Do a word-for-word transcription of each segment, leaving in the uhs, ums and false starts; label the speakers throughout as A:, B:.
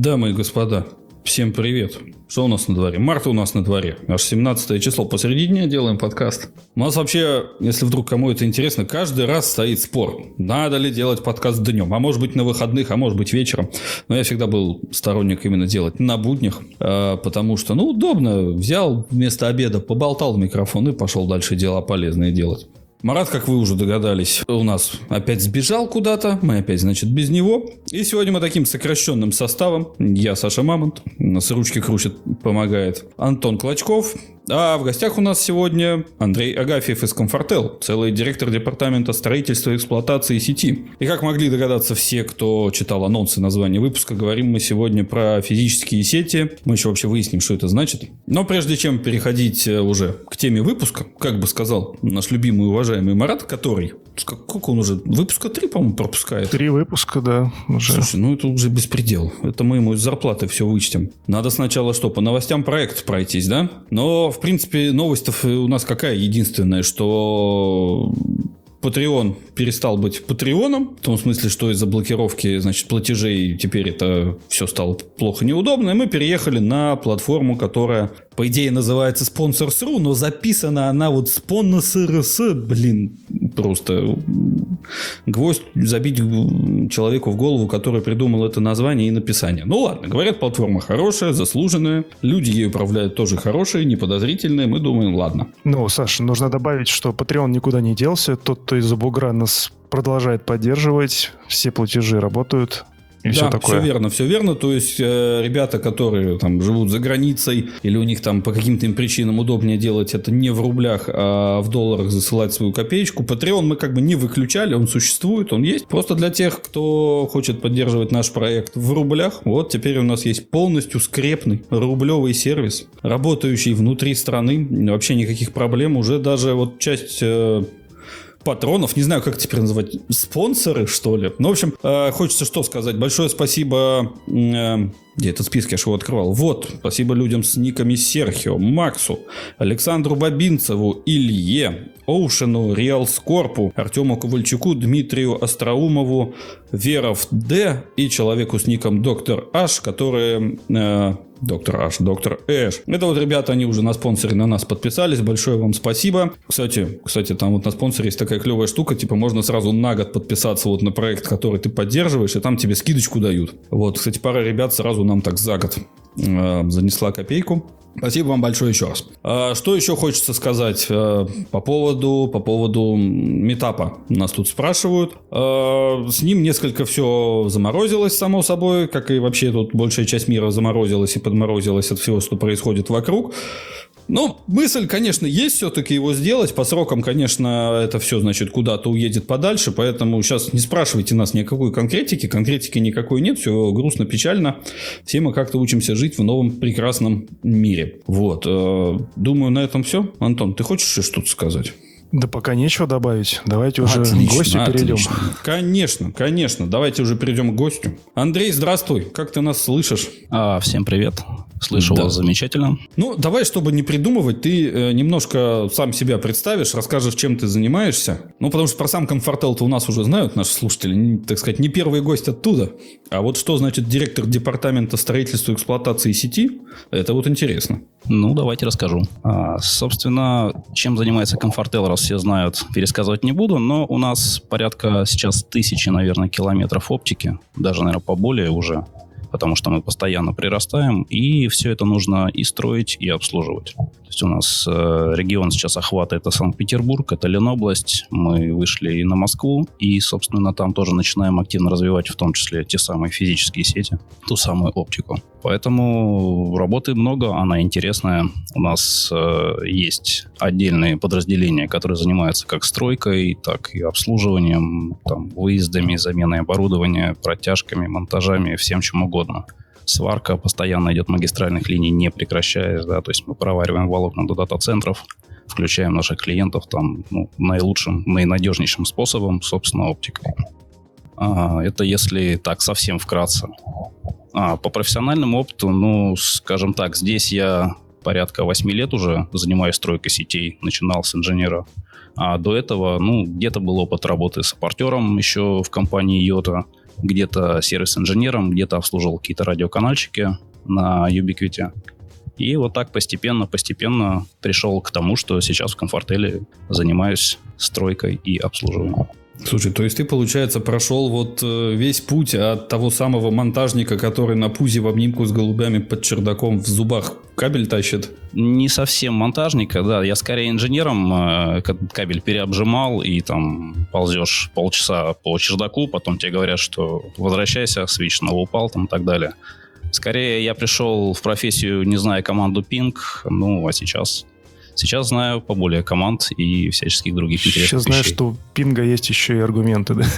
A: Дамы и господа, всем привет. Что у нас на дворе? Март у нас на дворе. Аж семнадцатое число. Посреди дня делаем подкаст. У нас вообще, если вдруг кому это интересно, каждый раз стоит спор. Надо ли делать подкаст днем? А может быть на выходных, а может быть вечером. Но я всегда был сторонник именно делать на буднях. Потому что, ну, удобно. Взял вместо обеда, поболтал в микрофон и пошел дальше дела полезные делать. Марат, как вы уже догадались, у нас опять сбежал куда-то. Мы опять, значит, без него. И сегодня мы таким сокращенным составом. Я Саша Мамонт. У нас ручки крутит, помогает Антон Клочков. А в гостях у нас сегодня Андрей Агафьев из Комфортел, целый директор департамента строительства и эксплуатации сети. И как могли догадаться все, кто читал анонсы названия выпуска, говорим мы сегодня про физические сети. Мы еще вообще выясним, что это значит. Но прежде чем переходить уже к теме выпуска, как бы сказал наш любимый и уважаемый Марат, который... Сколько он уже? Выпуска три, по-моему, пропускает.
B: Три выпуска, да. Уже.
A: Слушай, ну это уже беспредел. Это мы ему из зарплаты все вычтем. Надо сначала что? По новостям проект пройтись, да? Но, в принципе, новость-то у нас какая? Единственная, что... Patreon перестал быть патреоном, в том смысле, что из-за блокировки, значит, платежей теперь это все стало плохо неудобно, и мы переехали на платформу, которая, по идее, называется Sponsors точка ру, но записана она вот Sponsors, блин, просто гвоздь забить человеку в голову, который придумал это название и написание. Ну ладно, говорят, платформа хорошая, заслуженная, люди ею управляют тоже хорошие, неподозрительные, мы думаем, ладно.
B: Ну, Саша, нужно добавить, что Patreon никуда не делся, тот, кто из-за бугра нас продолжает поддерживать, все платежи работают. И
A: да,
B: все такое.
A: все верно, все верно. То есть, э, ребята, которые там живут за границей, или у них там по каким-то им причинам удобнее делать это не в рублях, а в долларах засылать свою копеечку. Patreon мы как бы не выключали, он существует, он есть. Просто для тех, кто хочет поддерживать наш проект в рублях, вот теперь у нас есть полностью скрепный рублевый сервис, работающий внутри страны. Вообще никаких проблем. Уже даже вот часть... Э, патронов, не знаю, как теперь называть, спонсоры, что ли. Ну, в общем, э, хочется что сказать. Большое спасибо... Э, где этот список, я же его открывал. Вот, спасибо людям с никами Серхио, Максу, Александру Бабинцеву, Илье, Оушену, Риалскорпу, Артему Ковальчуку, Дмитрию Остроумову, Веров Д и человеку с ником Доктор Аш, которые... Э, Доктор Аш, Доктор Эш. Это вот ребята, они уже на спонсоре на нас подписались. Большое вам спасибо. Кстати, кстати, там вот на спонсоре есть такая клевая штука. Типа можно сразу на год подписаться вот на проект, который ты поддерживаешь, и там тебе скидочку дают. Вот, кстати, пара ребят сразу нам так за год э, занесла копейку. Спасибо вам большое еще раз. А, что еще хочется сказать а, по поводу, по поводу митапа? Нас тут спрашивают. А, с ним несколько все заморозилось, само собой, как и вообще тут большая часть мира заморозилась и подморозилась от всего, что происходит вокруг. Но мысль, конечно, есть все-таки его сделать. По срокам, конечно, это все, значит, куда-то уедет подальше. Поэтому сейчас не спрашивайте нас ни о какой конкретике. Конкретики никакой нет. Все грустно, печально. Все мы как-то учимся жить в новом прекрасном мире. Вот. Думаю, на этом все. Антон, ты хочешь еще что-то сказать?
B: Да пока нечего добавить. Давайте уже
A: отлично,
B: к гостю перейдем.
A: Отлично. Конечно, конечно. Давайте уже перейдем к гостю. Андрей, здравствуй. Как ты нас слышишь?
C: А, всем привет. Слышу
A: да.
C: вас замечательно.
A: Ну, давай, чтобы не придумывать, ты э, немножко сам себя представишь, расскажешь, чем ты занимаешься. Ну, потому что про сам Комфортел-то у нас уже знают наши слушатели, не, так сказать, не первый гость оттуда. А вот что значит директор департамента строительства и эксплуатации сети, это вот интересно.
C: Ну, давайте расскажу. А, собственно, чем занимается Комфортел, раз все знают, пересказывать не буду, но у нас порядка сейчас тысячи, наверное, километров оптики, даже, наверное, поболее уже, потому что мы постоянно прирастаем, и все это нужно и строить, и обслуживать. То есть у нас э, регион сейчас охватывает это Санкт-Петербург, это Ленобласть, мы вышли и на Москву, и, собственно, там тоже начинаем активно развивать, в том числе те самые физические сети, ту самую оптику. Поэтому работы много, она интересная. У нас э, есть отдельные подразделения, которые занимаются как стройкой, так и обслуживанием, там, выездами, заменой оборудования, протяжками, монтажами, всем чем угодно. Сварка постоянно идет магистральных линий, не прекращаясь, да, то есть мы провариваем волокна до дата-центров, включаем наших клиентов там, ну, наилучшим, наинадежнейшим способом, собственно, оптикой. А, это если так совсем вкратце. А, по профессиональному опыту, ну, скажем так, здесь я порядка восьми лет уже занимаюсь стройкой сетей, начинал с инженера. А до этого, ну, где-то был опыт работы саппортером еще в компании Йота. где-то сервис-инженером, где-то обслуживал какие-то радиоканальчики на Ubiquiti. И вот так постепенно-постепенно пришел к тому, что сейчас в Комфортеле занимаюсь стройкой и обслуживанием.
A: Слушай, то есть ты, получается, прошел вот весь путь от того самого монтажника, который на пузе в обнимку с голубями под чердаком в зубах кабель тащит?
C: Не совсем монтажника, да. Я скорее инженером кабель переобжимал, и там ползешь полчаса по чердаку, потом тебе говорят, что возвращайся, свич снова упал, там и так далее. Скорее я пришел в профессию, не зная команду Ping, ну, а сейчас... Сейчас знаю поболее команд и всяческих других интересных
B: Сейчас знаю,
C: вещей.
B: что у Пинга есть еще и аргументы, да?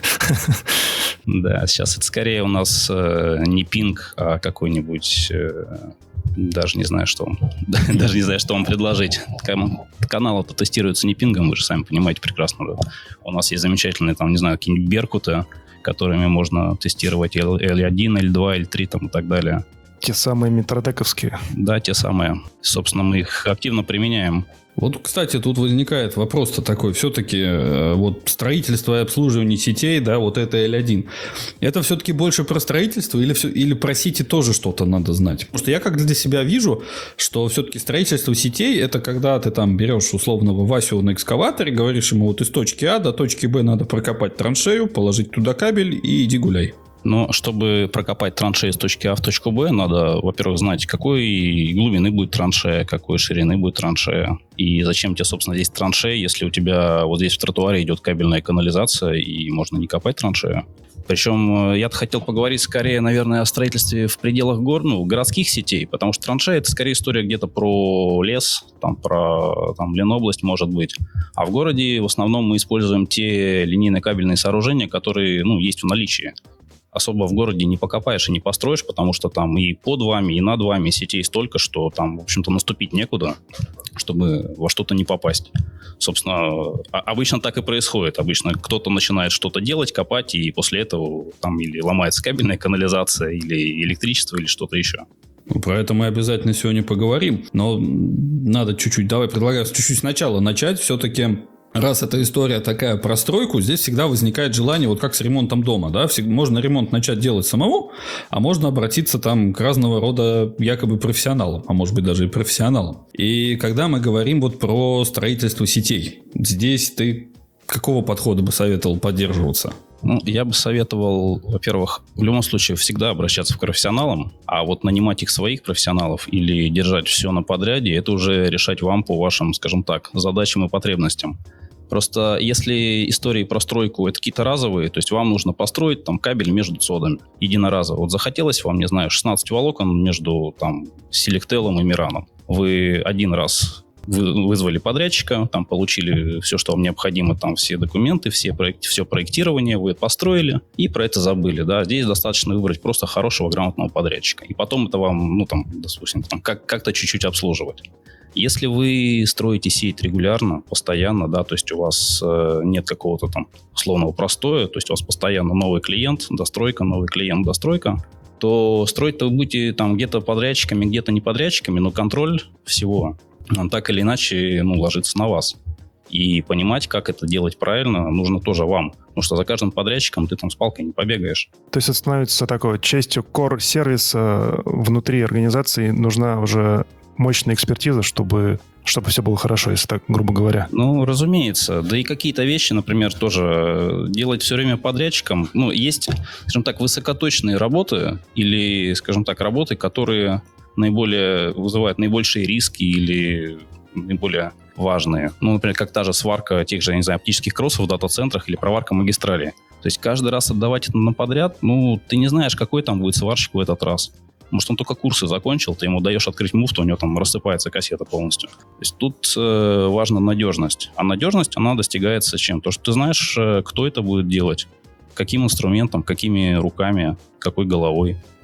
C: Да, сейчас это скорее у нас э, не пинг, а какой-нибудь... Э, даже не знаю, что вам, даже не знаю, что вам предложить. Канал-то тестируется не пингом, вы же сами понимаете прекрасно. Да? У нас есть замечательные, там, не знаю, какие-нибудь беркуты, которыми можно тестировать эл один, эл два, эл три там, и так далее.
B: Те самые метродековские.
C: Да, те самые. Собственно, мы их активно применяем.
A: Вот, кстати, тут возникает вопрос-то такой. Все-таки э, вот строительство и обслуживание сетей, да, вот это эл один. Это все-таки больше про строительство или, все, или про сети тоже что-то надо знать? Потому что я как для себя вижу, что все-таки строительство сетей это когда ты там берешь условного Васю на экскаваторе, говоришь ему вот из точки А до точки Б надо прокопать траншею, положить туда кабель и иди гуляй.
C: Но чтобы прокопать траншею с точки А в точку Б, надо, во-первых, знать, какой глубины будет траншея, какой ширины будет траншея. И зачем тебе, собственно, здесь траншея, если у тебя вот здесь в тротуаре идет кабельная канализация, и можно не копать траншею. Причем я-то хотел поговорить скорее, наверное, о строительстве в пределах гор, ну, городских сетей, потому что траншея — это скорее история где-то про лес, там, про там, Ленобласть, может быть. А в городе в основном мы используем те линейно-кабельные сооружения, которые, ну, есть в наличии. Особо в городе не покопаешь и не построишь, потому что там и под вами, и над вами сетей столько, что там, в общем-то, наступить некуда, чтобы во что-то не попасть. Собственно, обычно так и происходит. Обычно кто-то начинает что-то делать, копать, и после этого там или ломается кабельная канализация, или электричество, или что-то еще.
A: Про это мы обязательно сегодня поговорим. Но надо чуть-чуть, давай предлагаю чуть-чуть сначала начать. Все-таки... Раз эта история такая про стройку, здесь всегда возникает желание, вот как с ремонтом дома, да, можно ремонт начать делать самому, а можно обратиться там к разного рода якобы профессионалам, а может быть даже и профессионалам. И когда мы говорим вот про строительство сетей, здесь ты какого подхода бы советовал поддерживаться?
C: Ну, я бы советовал, во-первых, в любом случае всегда обращаться к профессионалам, а вот нанимать их своих профессионалов или держать все на подряде, это уже решать вам по вашим, скажем так, задачам и потребностям. Просто если истории про стройку это какие-то разовые, то есть вам нужно построить там кабель между цодами единоразово. Вот захотелось вам, не знаю, шестнадцать волокон между там Селектелом и Мираном. Вы один раз вы вызвали подрядчика, там получили все, что вам необходимо, там все документы, все, проект, все проектирование, вы построили и про это забыли. Да? Здесь достаточно выбрать просто хорошего, грамотного подрядчика. И потом это вам, ну там, допустим, там, как- как-то чуть-чуть обслуживать. Если вы строите сеть регулярно, постоянно, да, то есть у вас э, нет какого-то там условного простоя, то есть у вас постоянно новый клиент, достройка, новый клиент, достройка, то строить-то вы будете там где-то подрядчиками, где-то не подрядчиками, но контроль всего, он так или иначе, ну, ложится на вас. И понимать, как это делать правильно, нужно тоже вам. Потому что за каждым подрядчиком ты там с палкой не побегаешь.
B: То есть это становится такой частью core-сервиса внутри организации, нужна уже мощная экспертиза, чтобы, чтобы все было хорошо, если так, грубо говоря.
C: Ну, разумеется. Да и какие-то вещи, например, тоже делать все время подрядчиком. Ну, есть, скажем так, высокоточные работы или, скажем так, работы, которые наиболее вызывают наибольшие риски или наиболее важные. Ну, например, как та же сварка тех же, я не знаю, оптических кроссов в дата-центрах или проварка магистрали. То есть каждый раз отдавать это на подряд, ну, ты не знаешь, какой там будет сварщик в этот раз. Может, он только курсы закончил, ты ему даешь открыть муфту, у него там рассыпается кассета полностью. То есть тут э, важна надежность. А надежность, она достигается чем? То, что ты знаешь, э, кто это будет делать, каким инструментом, какими руками, какой головой.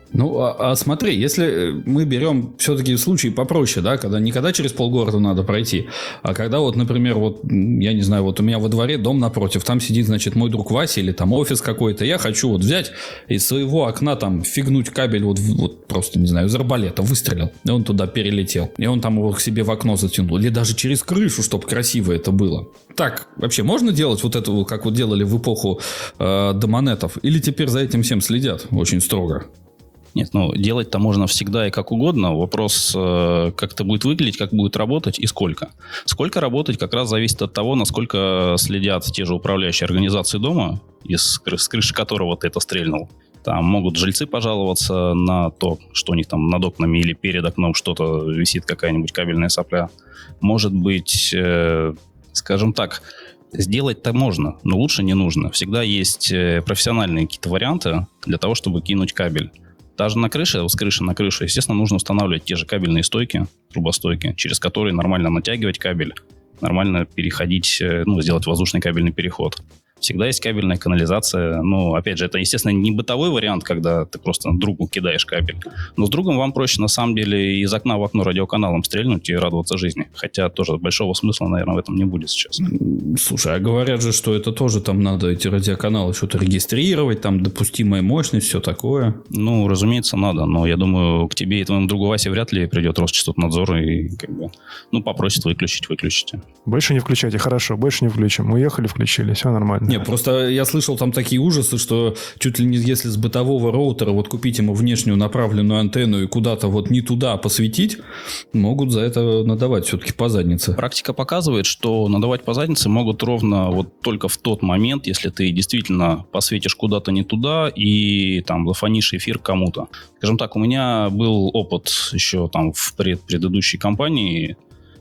A: Ну, а, а смотри, если мы берем все-таки случай попроще, да, когда не когда через полгорода надо пройти, а когда вот, например, вот, я не знаю, вот у меня во дворе дом напротив, там сидит, значит, мой друг Вася или там офис какой-то, я хочу вот взять из своего окна там фигнуть кабель вот, вот просто, не знаю, из арбалета выстрелил, и он туда перелетел, и он там его к себе в окно затянул, или даже через крышу, чтобы красиво это было. Так, вообще можно делать вот это, как вот делали в эпоху э, домонетов, или теперь за этим всем следят очень строго?
C: Нет, ну, делать-то можно всегда и как угодно. Вопрос, э, как это будет выглядеть, как будет работать и сколько. Сколько работать как раз зависит от того, насколько следят те же управляющие организации дома, из, с крыши которого ты это стрельнул. Там могут жильцы пожаловаться на то, что у них там над окнами или перед окном что-то висит, какая-нибудь кабельная сопля. Может быть, э, скажем так, сделать-то можно, но лучше не нужно. Всегда есть профессиональные какие-то варианты для того, чтобы кинуть кабель. Даже на крыше, с крыши на крышу, естественно, нужно устанавливать те же кабельные стойки, трубостойки, через которые нормально натягивать кабель, нормально переходить, ну, сделать воздушный кабельный переход. Всегда есть кабельная канализация. Ну, опять же, это, естественно, не бытовой вариант, когда ты просто другу кидаешь кабель. Но с другом вам проще, на самом деле, из окна в окно радиоканалом стрельнуть и радоваться жизни. Хотя тоже большого смысла, наверное, в этом не будет сейчас.
A: Слушай, а говорят же, что это тоже там надо эти радиоканалы что-то регистрировать, там допустимая мощность, все такое.
C: Ну, разумеется, надо. Но я думаю, к тебе и твоему другу Васе вряд ли придет Росчастотнадзор и как бы, ну, попросит выключить, выключите.
B: Больше не включайте, хорошо, больше не включим. Уехали, включили, все нормально.
A: Не, просто я слышал там такие ужасы, что чуть ли не если с бытового роутера вот купить ему внешнюю направленную антенну и куда-то вот не туда посветить, могут за это надавать все-таки по заднице.
C: Практика показывает, что надавать по заднице могут ровно вот только в тот момент, если ты действительно посветишь куда-то не туда и там зафонишь эфир кому-то. Скажем так, у меня был опыт еще там в пред- предыдущей компании,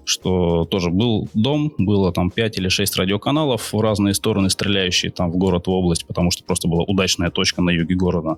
C: что тоже был дом, было там пять или шесть радиоканалов в разные стороны, стреляющие там в город, в область, потому что просто была удачная точка на юге города.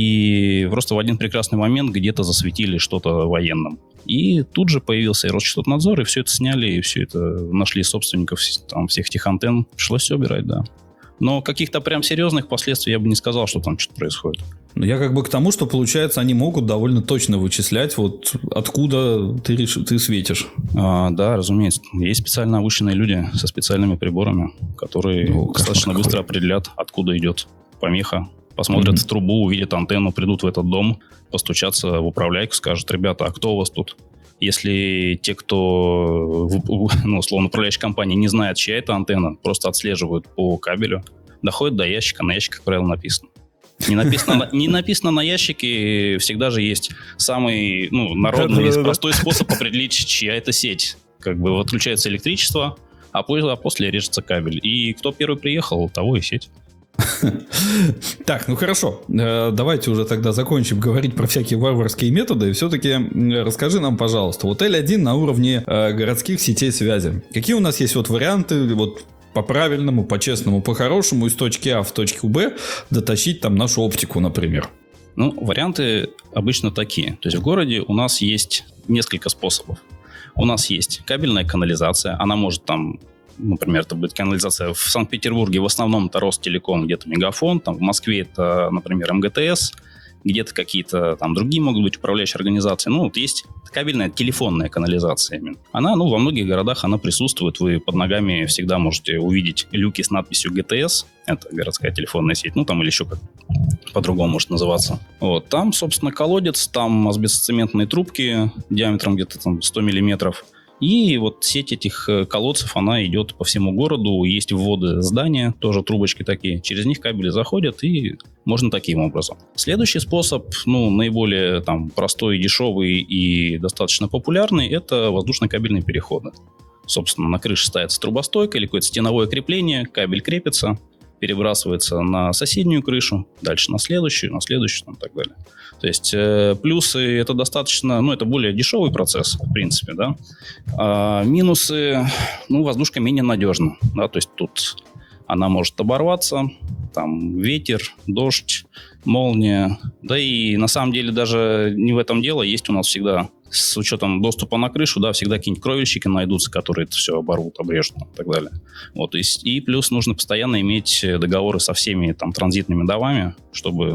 C: И просто в один прекрасный момент где-то засветили что-то военным. И тут же появился и Росчастотнадзор, и все это сняли, и все это нашли собственников там, всех этих антенн. Пришлось все убирать, да. Но каких-то прям серьезных последствий я бы не сказал, что там что-то происходит.
A: Я как бы к тому, что, получается, они могут довольно точно вычислять, вот откуда ты, реш... ты светишь.
C: А, да, разумеется. Есть специально обученные люди со специальными приборами, которые
A: О,
C: достаточно
A: какой.
C: быстро определят, откуда идет помеха. Посмотрят mm-hmm. в трубу, увидят антенну, придут в этот дом, постучатся в управляйку, скажут: ребята, а кто у вас тут? Если те, кто, ну, условно, управляющая компания не знает, чья это антенна, просто отслеживают по кабелю, доходят до ящика, на ящике, как правило, написано. Не написано, не написано на ящике, всегда же есть самый, ну, народный и простой способ определить, чья это сеть. Как бы отключается электричество, а после режется кабель. И кто первый приехал, того и сеть.
A: Так, ну хорошо. Давайте уже тогда закончим говорить про всякие варварские методы. И все-таки расскажи нам, пожалуйста, вот Эл один на уровне городских сетей связи. Какие у нас есть вот варианты вот по-правильному, по-честному, по-хорошему из точки А в точку Б дотащить там нашу оптику, например?
C: Ну, варианты обычно такие. То есть в городе у нас есть несколько способов. У нас есть кабельная канализация. Она может там, например, это будет канализация в Санкт-Петербурге, в основном это Ростелеком, где-то Мегафон, там в Москве это, например, эм гэ тэ эс, где-то какие-то там другие могут быть управляющие организации. Ну, вот есть кабельная телефонная канализация именно. Она, ну, во многих городах она присутствует. Вы под ногами всегда можете увидеть люки с надписью гэ тэ эс. Это городская телефонная сеть. Ну, там или еще как по-другому может называться. Вот. Там, собственно, колодец, там асбестоцементные трубки диаметром где-то там сто миллиметров. И вот сеть этих колодцев, она идет по всему городу. Есть вводы здания, тоже трубочки такие. Через них кабели заходят, и можно таким образом. Следующий способ, ну, наиболее там простой, дешевый и достаточно популярный, это воздушно-кабельные переходы. Собственно, на крыше ставится трубостойка или какое-то стеновое крепление, кабель крепится, перебрасывается на соседнюю крышу, дальше на следующую, на следующую, там, и так далее. То есть э, плюсы это достаточно, ну, это более дешевый процесс, в принципе, да. А минусы, ну, воздушка менее надежна, да, то есть тут она может оборваться, там ветер, дождь, молния, да и на самом деле даже не в этом дело, есть у нас всегда с учетом доступа на крышу, да, всегда какие-нибудь кровельщики найдутся, которые это все оборвут, обрежут и так далее. Вот, и, и плюс нужно постоянно иметь договоры со всеми там транзитными домами, чтобы, ну,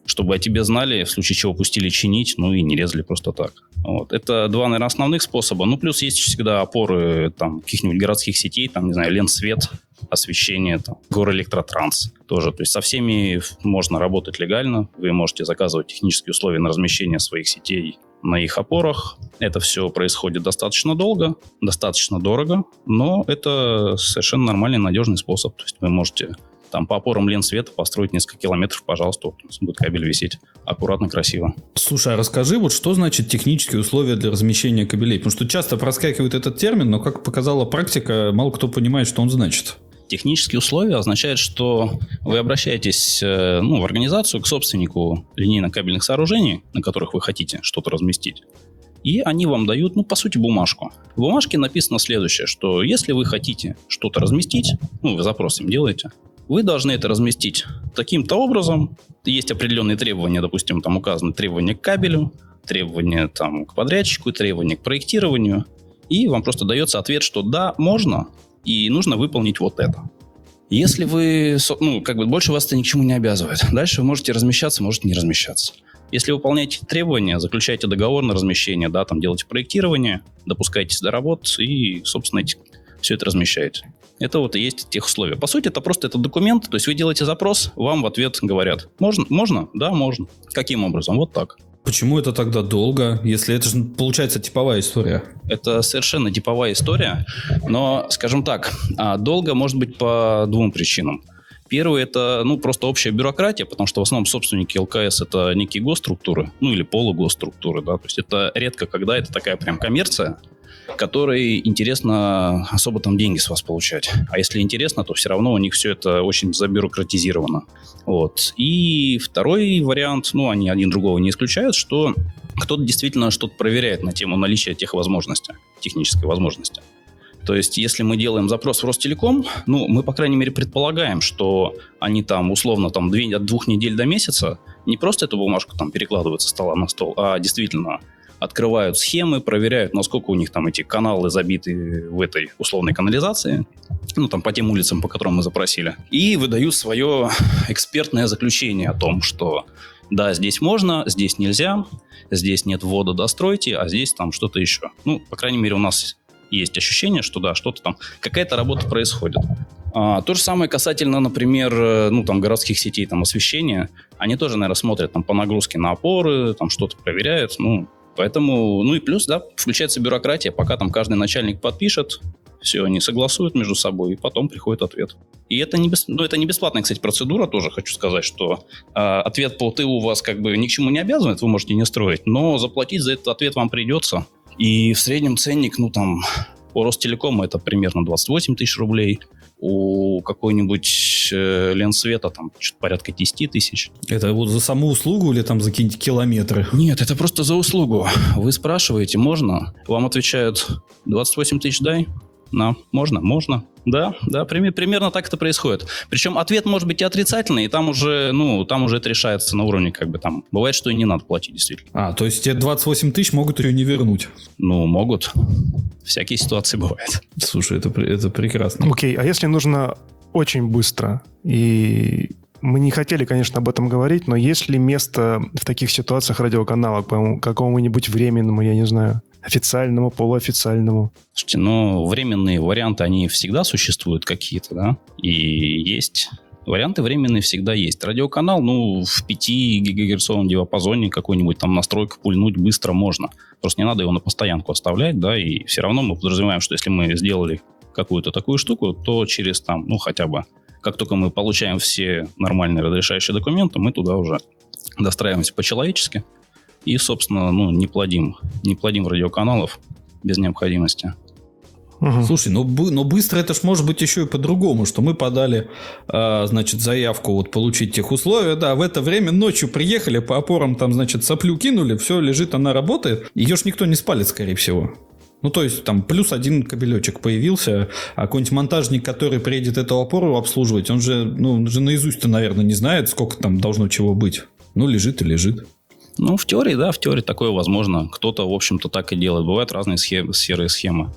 C: чтобы о тебе знали, в случае чего пустили чинить, ну и не резали просто так. Вот. Это два, наверное, основных способа. Ну, плюс есть всегда опоры там, каких-нибудь городских сетей, там, не знаю, Ленсвет, освещение, там, Горэлектротранс тоже. То есть со всеми можно работать легально. Вы можете заказывать технические условия на размещение своих сетей на их опорах. Это все происходит достаточно долго, достаточно дорого, но это совершенно нормальный, надежный способ. То есть вы можете там по опорам Ленсвета построить несколько километров, пожалуйста, вот, будет кабель висеть аккуратно, красиво.
A: Слушай, а расскажи, вот что значит технические условия для размещения кабелей? Потому что часто проскакивает этот термин, но, как показала практика, мало кто понимает, что он значит.
C: Технические условия означают, что вы обращаетесь ну, в организацию к собственнику линейно-кабельных сооружений, на которых вы хотите что-то разместить, и они вам дают, ну, по сути, бумажку. В бумажке написано следующее, что если вы хотите что-то разместить, ну, вы запрос им делаете, вы должны это разместить таким-то образом. Есть определенные требования, допустим, там указаны требования к кабелю, требования там, к подрядчику, требования к проектированию. И вам просто дается ответ, что да, можно, и нужно выполнить вот это. Если вы, ну, как бы больше вас это ни к чему не обязывает. Дальше вы можете размещаться, можете не размещаться. Если выполняете требования, заключаете договор на размещение, да, там делаете проектирование, допускаетесь до работ и, собственно, эти, все это размещаете. Это вот и есть тех условия. По сути, это просто этот документ. То есть вы делаете запрос, вам в ответ говорят: можно? Можно? Да, можно. Каким образом? Вот так.
A: Почему это тогда долго, если это же, получается, типовая история?
C: Это совершенно типовая история, но, скажем так, долго может быть по двум причинам. Первый – это ну, просто общая бюрократия, потому что в основном собственники ЛКС – это некие госструктуры, ну или полугосструктуры. Да? То есть это редко когда это такая прям коммерция, которой интересно особо там деньги с вас получать. А если интересно, то все равно у них все это очень забюрократизировано. Вот. И второй вариант, ну, они один другого не исключают, что кто-то действительно что-то проверяет на тему наличия тех возможностей, технической возможности. То есть, если мы делаем запрос в Ростелеком, ну, мы, по крайней мере, предполагаем, что они там, условно, там, две, от двух недель до месяца не просто эту бумажку там перекладывают со стола на стол, а действительно открывают схемы, проверяют, насколько у них там эти каналы забиты в этой условной канализации, ну, там, по тем улицам, по которым мы запросили, и выдают свое экспертное заключение о том, что да, здесь можно, здесь нельзя, здесь нет ввода, достройте, а здесь там что-то еще. Ну, по крайней мере, у нас есть ощущение, что да, что-то там, какая-то работа происходит. А, то же самое касательно, например, ну, там, городских сетей там, освещения. Они тоже, наверное, смотрят там, по нагрузке на опоры, там что-то проверяют. Ну, поэтому, ну и плюс, да, включается бюрократия, пока там каждый начальник подпишет, все, они согласуют между собой, и потом приходит ответ. И это не, бес... ну, это не бесплатная, кстати, процедура, тоже хочу сказать, что э, ответ по ТУ вас как бы ни к чему не обязывает, вы можете не строить, но заплатить за этот ответ вам придется. И в среднем ценник, ну там, у Ростелекома это примерно двадцать восемь тысяч рублей, у какой-нибудь э, Ленсвета там что-то порядка десять тысяч.
A: Это вот за саму услугу или там за какие-нибудь километры?
C: Нет, это просто за услугу. Вы спрашиваете, можно? Вам отвечают, двадцать восемь тысяч дай? На, можно? Можно. Да, да, пример, примерно так это происходит. Причем ответ может быть и отрицательный, и там уже, ну, там уже это решается на уровне, как бы там, бывает, что и не надо платить, действительно.
A: А, то есть те двадцать восемь тысяч могут ее не вернуть?
C: Ну, могут. Всякие ситуации бывают.
A: Слушай, это, это прекрасно.
B: Окей, а если нужно очень быстро, и мы не хотели, конечно, об этом говорить, но есть ли место в таких ситуациях радиоканала к какому-нибудь временному, я не знаю, официальному, полуофициальному?
C: Слушайте, ну, временные варианты, они всегда существуют какие-то, да? И есть... Варианты временные всегда есть. Радиоканал, ну, в пяти гигагерцовом диапазоне какой-нибудь там настройку пульнуть быстро можно. Просто не надо его на постоянку оставлять, да, и все равно мы подразумеваем, что если мы сделали какую-то такую штуку, то через там, ну, хотя бы, как только мы получаем все нормальные разрешающие документы, мы туда уже достраиваемся по-человечески и, собственно, ну, не плодим, не плодим радиоканалов без необходимости.
A: Угу. Слушай, но, но быстро это ж может быть еще и по-другому, что мы подали, э, значит, заявку вот получить тех условия, да, в это время ночью приехали, по опорам там, значит, соплю кинули, все, лежит, она работает, ее ж никто не спалит, скорее всего. Ну, то есть, там, плюс один кабелечек появился, а какой-нибудь монтажник, который приедет эту опору обслуживать, он же, ну, он же наизусть-то, наверное, не знает, сколько там должно чего быть. Ну, лежит и лежит.
C: Ну, в теории, да, в теории такое возможно. Кто-то, в общем-то, так и делает. Бывают разные схемы, серые схемы.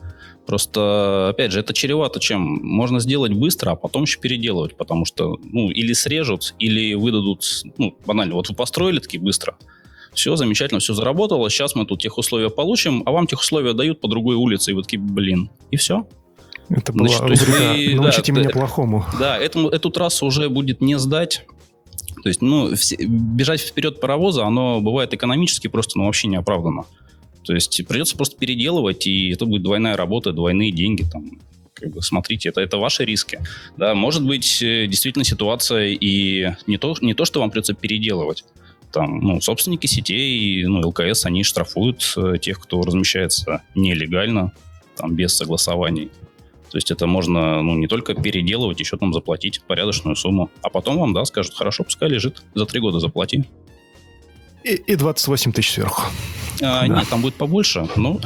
C: Просто, опять же, это чревато чем? Можно сделать быстро, а потом еще переделывать, потому что, ну, или срежут, или выдадут, ну, банально, вот вы построили таки быстро, все замечательно, все заработало, сейчас мы тут тех условия получим, а вам тех условия дают по другой улице, и вы такие, блин, и все.
B: Это была
C: Значит, то есть
B: рубрика
C: вы-
B: «Научите
C: да,
B: меня
C: да.
B: плохому».
C: Да, этому, эту трассу уже будет не сдать. То есть, ну, все- бежать вперед паровоза, оно бывает экономически просто, ну, вообще не оправдано. То есть придется просто переделывать, и это будет двойная работа, двойные деньги. Там, как бы, смотрите, это, это ваши риски. Да, может быть, э, действительно ситуация и не то, не то, что вам придется переделывать. Там, ну, собственники сетей, ну, ЛКС, они штрафуют э, тех, кто размещается нелегально, там, без согласований. То есть это можно, ну, не только переделывать, еще там заплатить порядочную сумму. А потом вам, да, скажут, хорошо, пускай лежит, за три года заплати.
B: И, и двадцать восемь тысяч сверху.
C: А,
B: Да.
C: Нет, там будет побольше. Ну,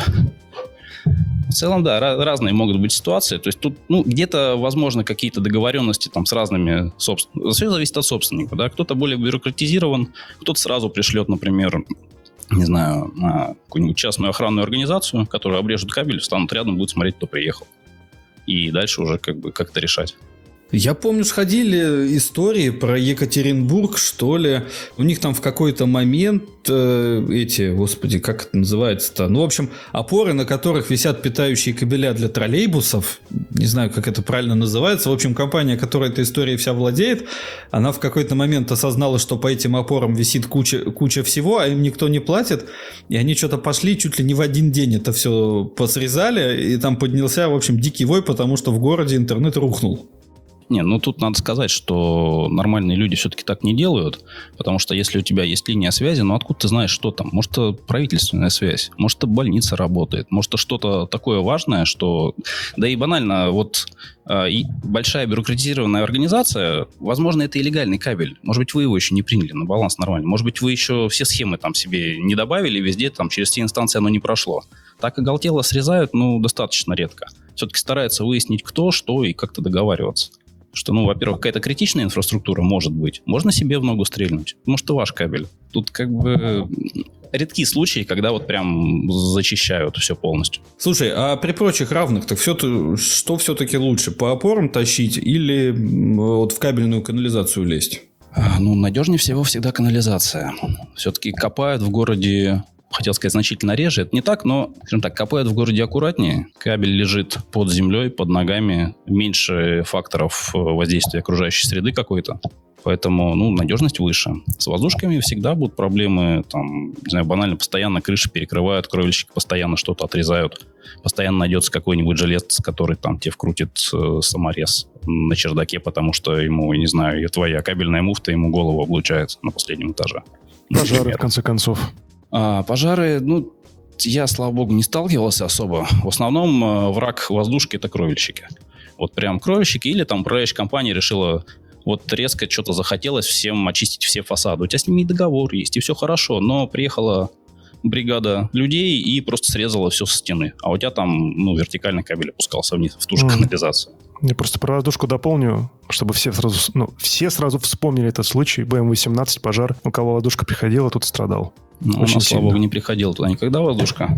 C: в целом, да, ra- разные могут быть ситуации. То есть тут, ну, где-то, возможно, какие-то договоренности там с разными собственниками. Все зависит от собственника, да. Кто-то более бюрократизирован, кто-то сразу пришлет, например, не знаю, на какую-нибудь частную охранную организацию, которая обрежет кабель, встанут рядом, будут смотреть, кто приехал. И дальше уже как бы как-то решать.
A: Я помню, сходили истории про Екатеринбург, что ли. У них там в какой-то момент э, эти, господи, как это называется-то? Ну, в общем, опоры, на которых висят питающие кабеля для троллейбусов. Не знаю, как это правильно называется. В общем, компания, которая этой историей вся владеет, она в какой-то момент осознала, что по этим опорам висит куча, куча всего, а им никто не платит. И они что-то пошли, чуть ли не в один день это все посрезали. И там поднялся, в общем, дикий вой, потому что в городе интернет рухнул.
C: Не, ну тут надо сказать, что нормальные люди все-таки так не делают, потому что если у тебя есть линия связи, ну откуда ты знаешь, что там? Может, это правительственная связь, может, это больница работает, может, это что-то такое важное, что... Да и банально, вот э, и большая бюрократизированная организация, возможно, это и легальный кабель. Может быть, вы его еще не приняли на баланс нормально. Может быть, вы еще все схемы там себе не добавили, везде там через все инстанции оно не прошло. Так оголтело срезают, ну, достаточно редко. Все-таки стараются выяснить, кто, что и как-то договариваться. Что, ну, во-первых, какая-то критичная инфраструктура может быть. Можно себе в ногу стрельнуть. Может, и ваш кабель. Тут как бы редкие случаи, когда вот прям зачищают все полностью.
A: Слушай, а при прочих равных, так все, что все-таки лучше? По опорам тащить или м, вот в кабельную канализацию лезть?
C: А, Ну, надежнее всего всегда канализация. Все-таки копают в городе, хотел сказать, значительно реже. Это не так, но, скажем так, копают в городе аккуратнее. Кабель лежит под землей, под ногами. Меньше факторов воздействия окружающей среды какой-то. Поэтому, ну, надежность выше. С воздушками всегда будут проблемы. Там, не знаю, банально постоянно крыши перекрывают, кровельщики постоянно что-то отрезают. Постоянно найдется какой-нибудь жилец, который там тебе вкрутит э, саморез на чердаке, потому что ему, не знаю, и твоя кабельная муфта ему голову облучает на последнем этаже.
B: Пожары,
C: Например.
B: в конце концов.
C: А, пожары, ну, я, слава богу, не сталкивался особо. В основном э, враг воздушки — это кровельщики. Вот прям кровельщики или там управляющая компания решила вот резко что-то захотелось всем очистить все фасады. У тебя с ними и договор есть, и все хорошо, но приехала бригада людей и просто срезала все со стены. А у тебя там, ну, вертикальный кабель опускался вниз в ту же
B: Мгм.
C: канализацию.
B: Я просто про воздушку дополню, чтобы все сразу, ну, все сразу вспомнили этот случай. бэ эм восемнадцать, пожар. У кого воздушка приходила, тот страдал.
C: Ну, у
B: Очень
C: нас, слава
B: сильно.
C: богу, не приходила туда никогда воздушка.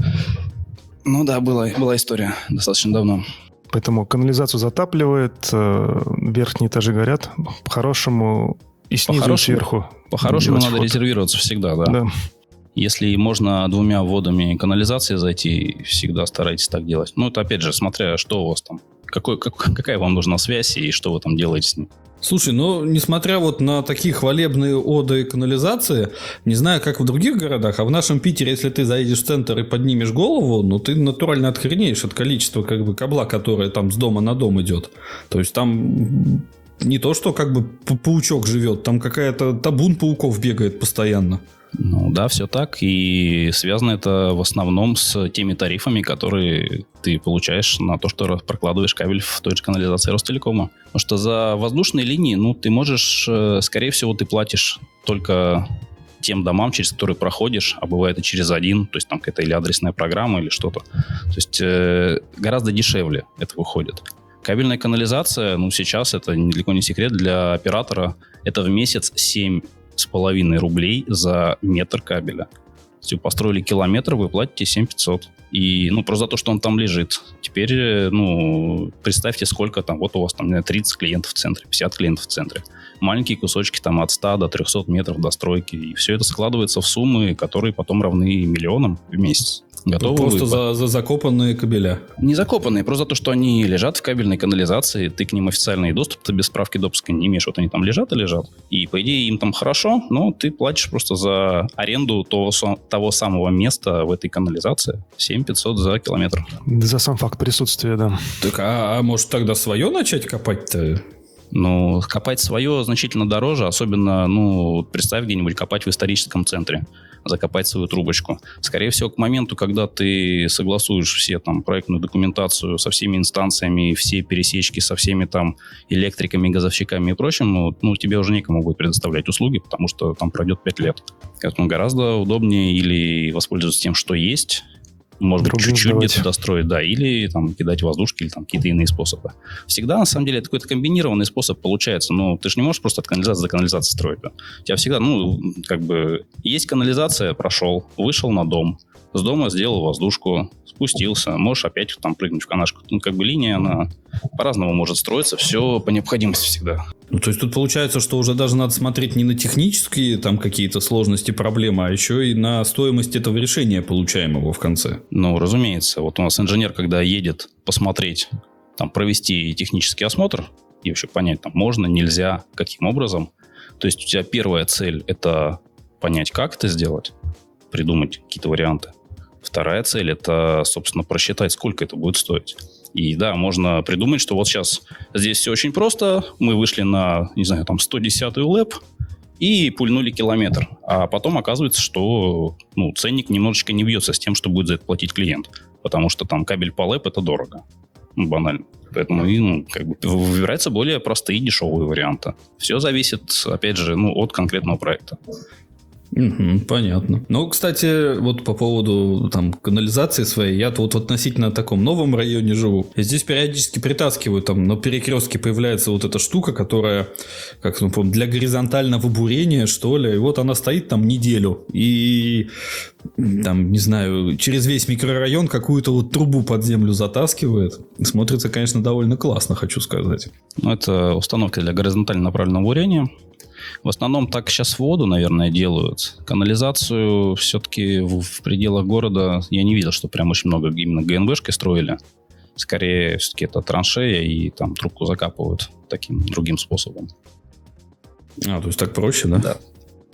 C: Ну да, была, была история достаточно давно.
B: Поэтому канализацию затапливает, э, верхние этажи горят. По-хорошему и снизу, и
C: По-хорошему-
B: сверху.
C: По-хорошему
B: делать
C: надо
B: ход.
C: резервироваться всегда, да.
B: Да.
C: Если можно двумя вводами канализации зайти, всегда старайтесь так делать. Ну, это опять же, смотря что у вас там, какой, как- какая вам нужна связь и что вы там делаете с ним.
A: Слушай, ну, несмотря вот на такие хвалебные оды канализации, не знаю, как в других городах, а в нашем Питере, если ты заедешь в центр и поднимешь голову, ну, ты натурально отхренеешь от количества как бы кабла, которое там с дома на дом идет. То есть там не то, что как бы п- паучок живет, там какая-то табун пауков бегает постоянно.
C: Ну да, все так. И связано это в основном с теми тарифами, которые ты получаешь на то, что прокладываешь кабель в той же канализации Ростелекома. Потому что за воздушные линии, ну, ты можешь, э, скорее всего, ты платишь только тем домам, через которые проходишь, а бывает и через один, то есть там какая-то или адресная программа, или что-то. То есть э, гораздо дешевле это выходит. Кабельная канализация, ну, сейчас это далеко не секрет для оператора, это в месяц семь с половиной рублей за метр кабеля. Все, построили километр, вы платите семь тысяч пятьсот. И, ну, просто за то, что он там лежит. Теперь, ну, представьте, сколько там, вот у вас там, тридцать клиентов в центре, пятьдесят клиентов в центре. Маленькие кусочки там от ста до трехсот метров до стройки. И все это складывается в суммы, которые потом равны миллионам в месяц. Готовы
A: Просто
C: вы...
A: за, за закопанные кабеля.
C: Не закопанные, просто за то, что они лежат в кабельной канализации, ты к ним официальный доступ, ты без справки допуска не имеешь, вот они там лежат и лежат. И, по идее, им там хорошо, но ты платишь просто за аренду того, того самого места в этой канализации. семь тысяч пятьсот за километр.
B: За сам факт присутствия, да.
A: Так, а, а может тогда свое начать копать-то?
C: Ну, копать свое значительно дороже, особенно, ну, представь где-нибудь копать в историческом центре, закопать свою трубочку. Скорее всего, к моменту, когда ты согласуешь все там проектную документацию со всеми инстанциями, все пересечки со всеми там электриками, газовщиками и прочим, ну, ну тебе уже некому будет предоставлять услуги, потому что там пройдет пять лет. Поэтому гораздо удобнее или воспользоваться тем, что есть, может быть,
B: Другим
C: чуть-чуть
B: сдавать.
C: где-то достроить, да, или там кидать воздушки, или там какие-то иные способы. Всегда, на самом деле, это какой-то комбинированный способ получается. Ну, ты же не можешь просто от канализации до канализации строить. Да? У тебя всегда, ну, как бы, есть канализация, прошел, вышел на дом, с дома сделал воздушку, спустился, можешь опять там прыгнуть в канашку. Ну, как бы линия, она по-разному может строиться, все по необходимости всегда.
A: Ну, то есть тут получается, что уже даже надо смотреть не на технические там какие-то сложности, проблемы, а еще и на стоимость этого решения, получаемого в конце.
C: Ну, разумеется. Вот у нас инженер, когда едет посмотреть, там, провести технический осмотр и вообще понять, там, можно, нельзя, каким образом. То есть у тебя первая цель – это понять, как это сделать, придумать какие-то варианты. Вторая цель – это, собственно, просчитать, сколько это будет стоить. И да, можно придумать, что вот сейчас здесь все очень просто. Мы вышли на, не знаю, там сто десятую лэп и пульнули километр. А потом оказывается, что ну, ценник немножечко не бьется с тем, что будет за это платить клиент. Потому что там кабель по лэп – это дорого. Ну, банально. Поэтому ну, как бы, выбираются более простые, дешевые варианты. Все зависит, опять же, ну, от конкретного проекта.
A: Угу, понятно. Ну, кстати, вот по поводу там канализации своей, я вот в относительно таком новом районе живу. И здесь периодически притаскивают, там на перекрестке появляется вот эта штука, которая, как ну, помню, для горизонтального бурения, что ли. И вот она стоит там неделю. И там, не знаю, через весь микрорайон какую-то вот трубу под землю затаскивает. Смотрится, конечно, довольно классно, хочу сказать.
C: Ну, это установка для горизонтально направленного бурения. В основном так сейчас воду, наверное, делают. Канализацию все-таки в, в пределах города я не видел, что прям очень много именно ГНБшкой строили. Скорее, все-таки это траншея, и там трубку закапывают таким другим способом.
A: А, то есть так проще, да?
C: Да.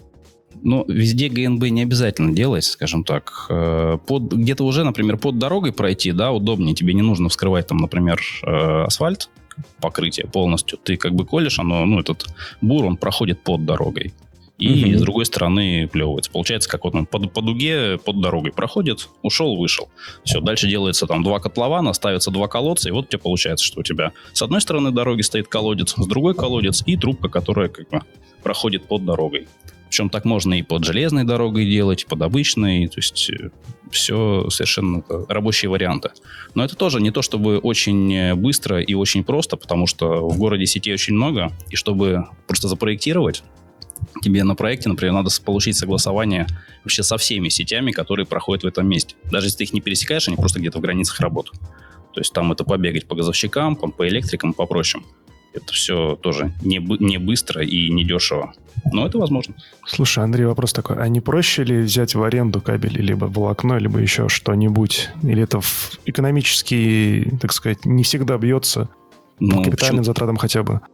C: Но везде ГНБ не обязательно делать, скажем так. Под, где-то уже, например, под дорогой пройти, да, удобнее. Тебе не нужно вскрывать там, например, асфальт, покрытие полностью. Ты как бы колешь, оно, ну, этот бур, он проходит под дорогой. И угу. с другой стороны плевывается. Получается, как вот он по, по дуге под дорогой проходит, ушел, вышел. Все, дальше делается там два котлована, ставятся два колодца, и вот у тебя получается, что у тебя с одной стороны дороги стоит колодец, с другой колодец и трубка, которая как бы проходит под дорогой. Причем так можно и под железной дорогой делать, и под обычной. То есть все совершенно рабочие варианты. Но это тоже не то, чтобы очень быстро и очень просто, потому что в городе сетей очень много. И чтобы просто запроектировать, тебе на проекте, например, надо получить согласование вообще со всеми сетями, которые проходят в этом месте. Даже если ты их не пересекаешь, они просто где-то в границах работают. То есть там это побегать по газовщикам, по электрикам, по прочим. Это все тоже не, не быстро и не дешево. Но это возможно.
B: Слушай, Андрей, вопрос такой. А не проще ли взять в аренду кабель, либо волокно, либо еще что-нибудь? Или это в экономически, так сказать, не всегда бьется ну, по капитальным почему? затратам хотя бы?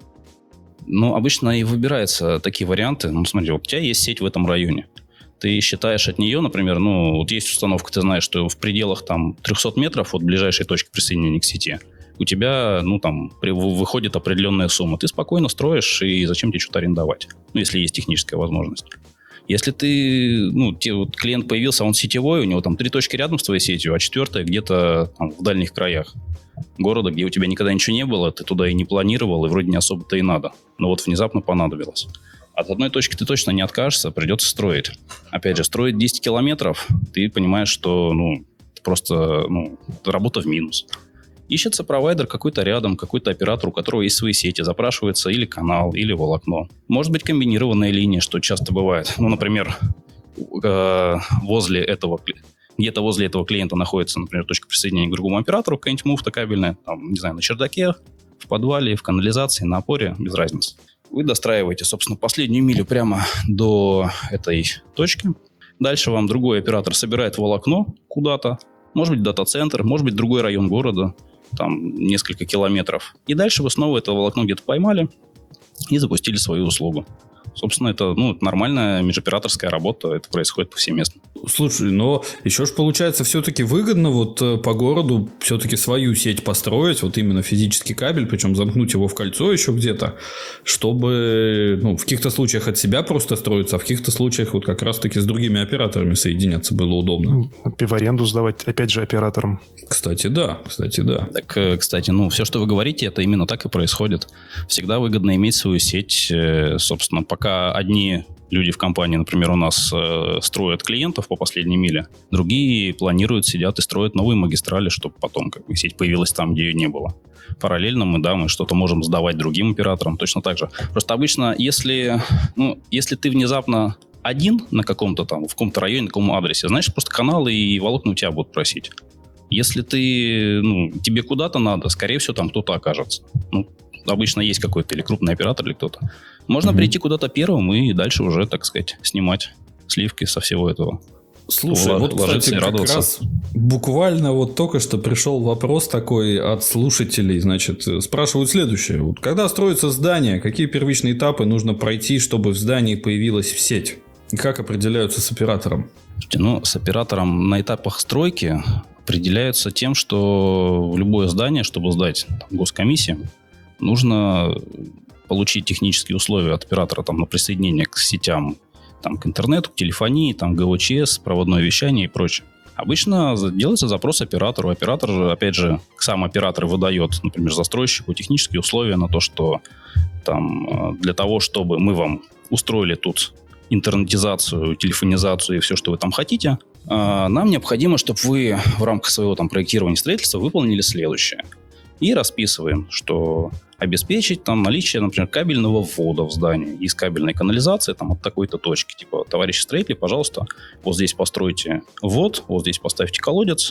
C: Ну, обычно и выбираются такие варианты. Ну, смотри, у тебя есть сеть в этом районе. Ты считаешь от нее, например, ну, вот есть установка, ты знаешь, что в пределах там трехсот метров от ближайшей точки присоединения к сети у тебя, ну, там, выходит определенная сумма. Ты спокойно строишь, и зачем тебе что-то арендовать? Ну, если есть техническая возможность. Если ты, ну, те, вот клиент появился, он сетевой, у него там три точки рядом с твоей сетью, а четвертая где-то там, в дальних краях города, где у тебя никогда ничего не было, ты туда и не планировал, и вроде не особо-то и надо. Но вот внезапно понадобилось. От одной точки ты точно не откажешься, придется строить. Опять же, строить десять километров, ты понимаешь, что, ну, просто, ну, работа в минус. Ищется провайдер какой-то рядом, какой-то оператор, у которого есть свои сети. Запрашивается или канал, или волокно. Может быть комбинированная линия, что часто бывает. Ну, например, э, возле этого, где-то возле этого клиента находится, например, точка присоединения к другому оператору, какая-нибудь муфта кабельная, там, не знаю, на чердаке, в подвале, в канализации, на опоре, без разницы. Вы достраиваете, собственно, последнюю милю прямо до этой точки. Дальше вам другой оператор собирает волокно куда-то, может быть, дата-центр, может быть, другой район города, там несколько километров. И дальше вы снова это волокно где-то поймали и запустили свою услугу. Собственно, это ну, нормальная межоператорская работа, это происходит повсеместно.
A: Слушай, но еще ж получается все-таки выгодно вот по городу все-таки свою сеть построить, вот именно физический кабель, причем замкнуть его в кольцо еще где-то, чтобы ну, в каких-то случаях от себя просто строиться, а в каких-то случаях вот как раз-таки с другими операторами соединяться было удобно.
B: В аренду сдавать, опять же, операторам.
A: Кстати, да, кстати, да.
C: Так, кстати, ну, все, что вы говорите, это именно так и происходит. Всегда выгодно иметь свою сеть, собственно, пока одни люди в компании, например, у нас э, строят клиентов по последней миле, другие планируют, сидят и строят новые магистрали, чтобы потом как бы сеть появилась там, где ее не было. Параллельно мы, да, мы что-то можем сдавать другим операторам, точно так же. Просто обычно, если, ну, если ты внезапно один на каком-то там, в каком-то районе, на каком адресе, значит, просто каналы и волокна у тебя будут просить. Если ты, ну, тебе куда-то надо, скорее всего, там кто-то окажется. Ну, обычно есть какой-то или крупный оператор, или кто-то. Можно mm-hmm. прийти куда-то первым и дальше уже, так сказать, снимать сливки со всего этого.
A: Слушай,
C: Л-
A: вот, кстати, как
C: радоваться.
A: раз буквально вот только что пришел вопрос такой от слушателей. Значит, спрашивают следующее. Вот, когда строится здание, какие первичные этапы нужно пройти, чтобы в здании появилась сеть? И как определяются с оператором?
C: Слушайте, ну, с оператором на этапах стройки определяются тем, что в любое здание, чтобы сдать там, госкомиссии, нужно получить технические условия от оператора там, на присоединение к сетям, там, к интернету, к телефонии, там, ГОЧС, проводное вещание и прочее. Обычно делается запрос оператору. Оператор же, опять же, сам оператор выдает, например, застройщику технические условия на то, что там, для того, чтобы мы вам устроили тут интернетизацию, телефонизацию и все, что вы там хотите, нам необходимо, чтобы вы в рамках своего там, проектирования и строительства выполнили следующее. И расписываем, что обеспечить там наличие, например, кабельного ввода в здание из кабельной канализации там, от такой-то точки. Типа, товарищи строители, пожалуйста, вот здесь постройте ввод, вот здесь поставьте колодец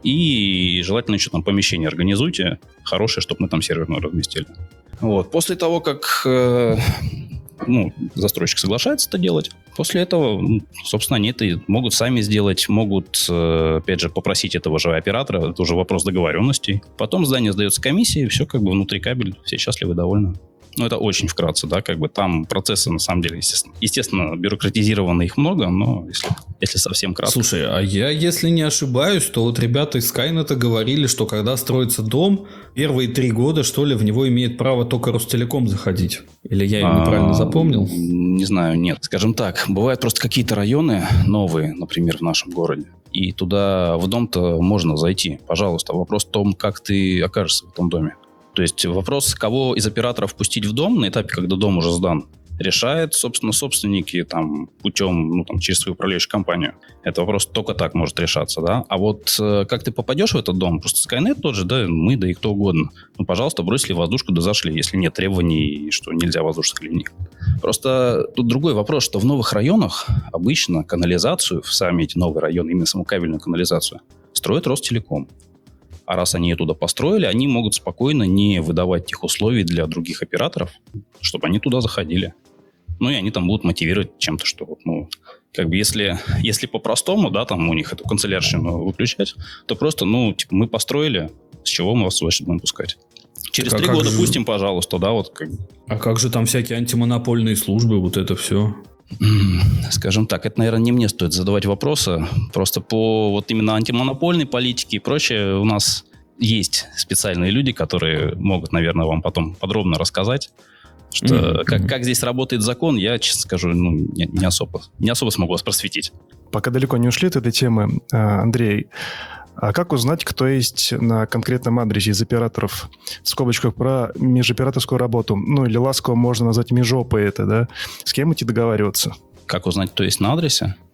C: и желательно еще там помещение организуйте хорошее, чтобы мы там серверную разместили. Вот. После того, как э, ну, застройщик соглашается это делать, после этого, ну, собственно, они это могут сами сделать, могут, э, опять же, попросить этого же оператора, это уже вопрос договоренностей. Потом здание сдается комиссии, все как бы внутри кабель, все счастливы, довольны. Ну, это очень вкратце, да, как бы там процессы, на самом деле, естественно, естественно бюрократизированы их много, но если, если совсем кратко.
A: Слушай, а я, если не ошибаюсь, то вот ребята из Skynet говорили, что когда строится дом, первые три года, что ли, в него имеет право только Ростелеком заходить. Или я им неправильно запомнил?
C: Не знаю, нет. Скажем так, бывают просто какие-то районы новые, например, в нашем городе, и туда в дом-то можно зайти. Пожалуйста, вопрос в том, как ты окажешься в этом доме. То есть вопрос, кого из операторов пустить в дом на этапе, когда дом уже сдан, решает, собственно, собственники там, путем, ну, там, через свою управляющую компанию. Это вопрос только так может решаться, да. А вот э, как ты попадешь в этот дом? Просто Skynet тот же, да, мы, да и кто угодно. Ну, пожалуйста, бросили воздушку, да зашли, если нет требований, что нельзя воздушных линий. Просто тут другой вопрос, что в новых районах обычно канализацию, в сами эти новые районы, именно саму кабельную канализацию, строит Ростелеком. А раз они ее туда построили, они могут спокойно не выдавать тех условий для других операторов, чтобы они туда заходили. Ну, и они там будут мотивировать чем-то, что, ну, как бы, если, если по-простому, да, там у них эту канцелярщину выключать, то просто, ну, типа, мы построили, с чего мы вас вообще будем пускать? Через
A: так,
C: три
A: а
C: года
A: же...
C: пустим, пожалуйста, да, вот как бы.
A: А как же там всякие антимонопольные службы, вот это все?
C: Скажем так, это, наверное, не мне стоит задавать вопросы. Просто по вот именно антимонопольной политике и прочее у нас есть специальные люди, которые могут, наверное, вам потом подробно рассказать, что mm-hmm. как, как здесь работает закон, я, честно скажу, ну, не, не, особо, не особо смогу вас просветить.
B: Пока далеко не ушли от этой темы, Андрей, а как узнать, кто есть на конкретном адресе из операторов? В скобочках про межоператорскую работу. Ну, или ласково можно назвать межопой это, да? С кем идти договариваться?
C: Как узнать, кто есть на адресе?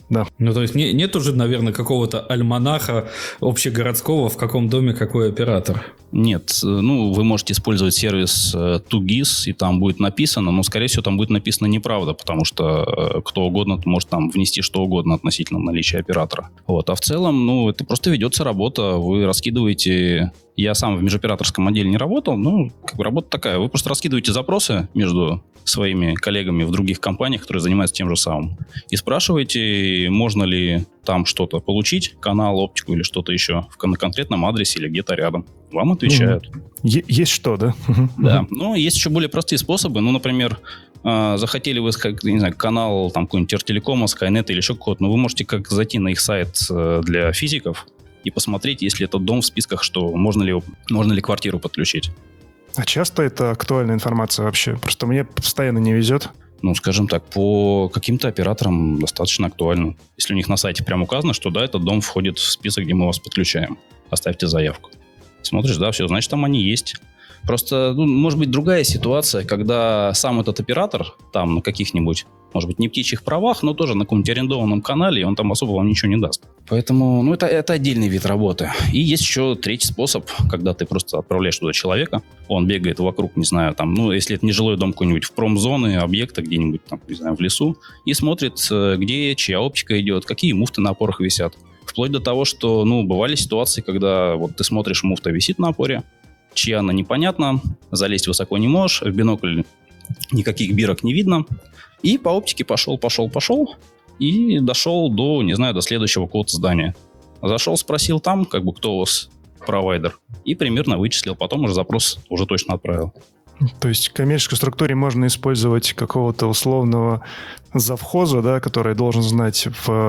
B: Да.
A: Ну, то есть не, нет уже, наверное, какого-то альманаха общегородского, в каком доме какой оператор?
C: Нет, ну, вы можете использовать сервис ту гис, и там будет написано, но, скорее всего, там будет написано неправда, потому что кто угодно может там внести что угодно относительно наличия оператора. Вот. А в целом, ну, это просто ведется работа, вы раскидываете... Я сам в межоператорском отделе не работал, но как бы работа такая. Вы просто раскидываете запросы между своими коллегами в других компаниях, которые занимаются тем же самым, и спрашиваете, можно ли там что-то получить, канал, оптику или что-то еще на конкретном адресе или где-то рядом. Вам отвечают.
B: Е- есть что, да?
C: Да. Но есть еще более простые способы. Ну, например, э, захотели вы, как, не знаю, канал там какой-нибудь Артелекома, Скайнета или еще какого-то, но вы можете как зайти на их сайт э, для физиков и посмотреть, есть ли этот дом в списках, что можно ли, можно ли квартиру подключить.
B: А часто это актуальная информация вообще? Просто мне постоянно не везет.
C: Ну, скажем так, по каким-то операторам достаточно актуально. Если у них на сайте прям указано, что да, этот дом входит в список, где мы вас подключаем. Оставьте заявку. Смотришь, да, все, значит, там они есть. Просто, ну, может быть, другая ситуация, когда сам этот оператор там на каких-нибудь, может быть, не птичьих правах, но тоже на каком-нибудь арендованном канале, и он там особо вам ничего не даст. Поэтому, ну, это, это отдельный вид работы. И есть еще третий способ, когда ты просто отправляешь туда человека, он бегает вокруг, не знаю, там, ну, если это не жилой дом какой-нибудь, в промзоны, объекта где-нибудь, там, не знаю, в лесу, и смотрит, где чья оптика идет, какие муфты на опорах висят. Вплоть до того, что, ну, бывали ситуации, когда вот ты смотришь, муфта висит на опоре, чья она непонятна, залезть высоко не можешь, в бинокль никаких бирок не видно. И по оптике пошел, пошел, пошел, и дошел до, не знаю, до следующего какого-то здания. Зашел, спросил там, как бы, кто у вас провайдер, и примерно вычислил, потом уже запрос уже точно отправил.
B: То есть в коммерческой структуре можно использовать какого-то условного завхоза, да, который должен знать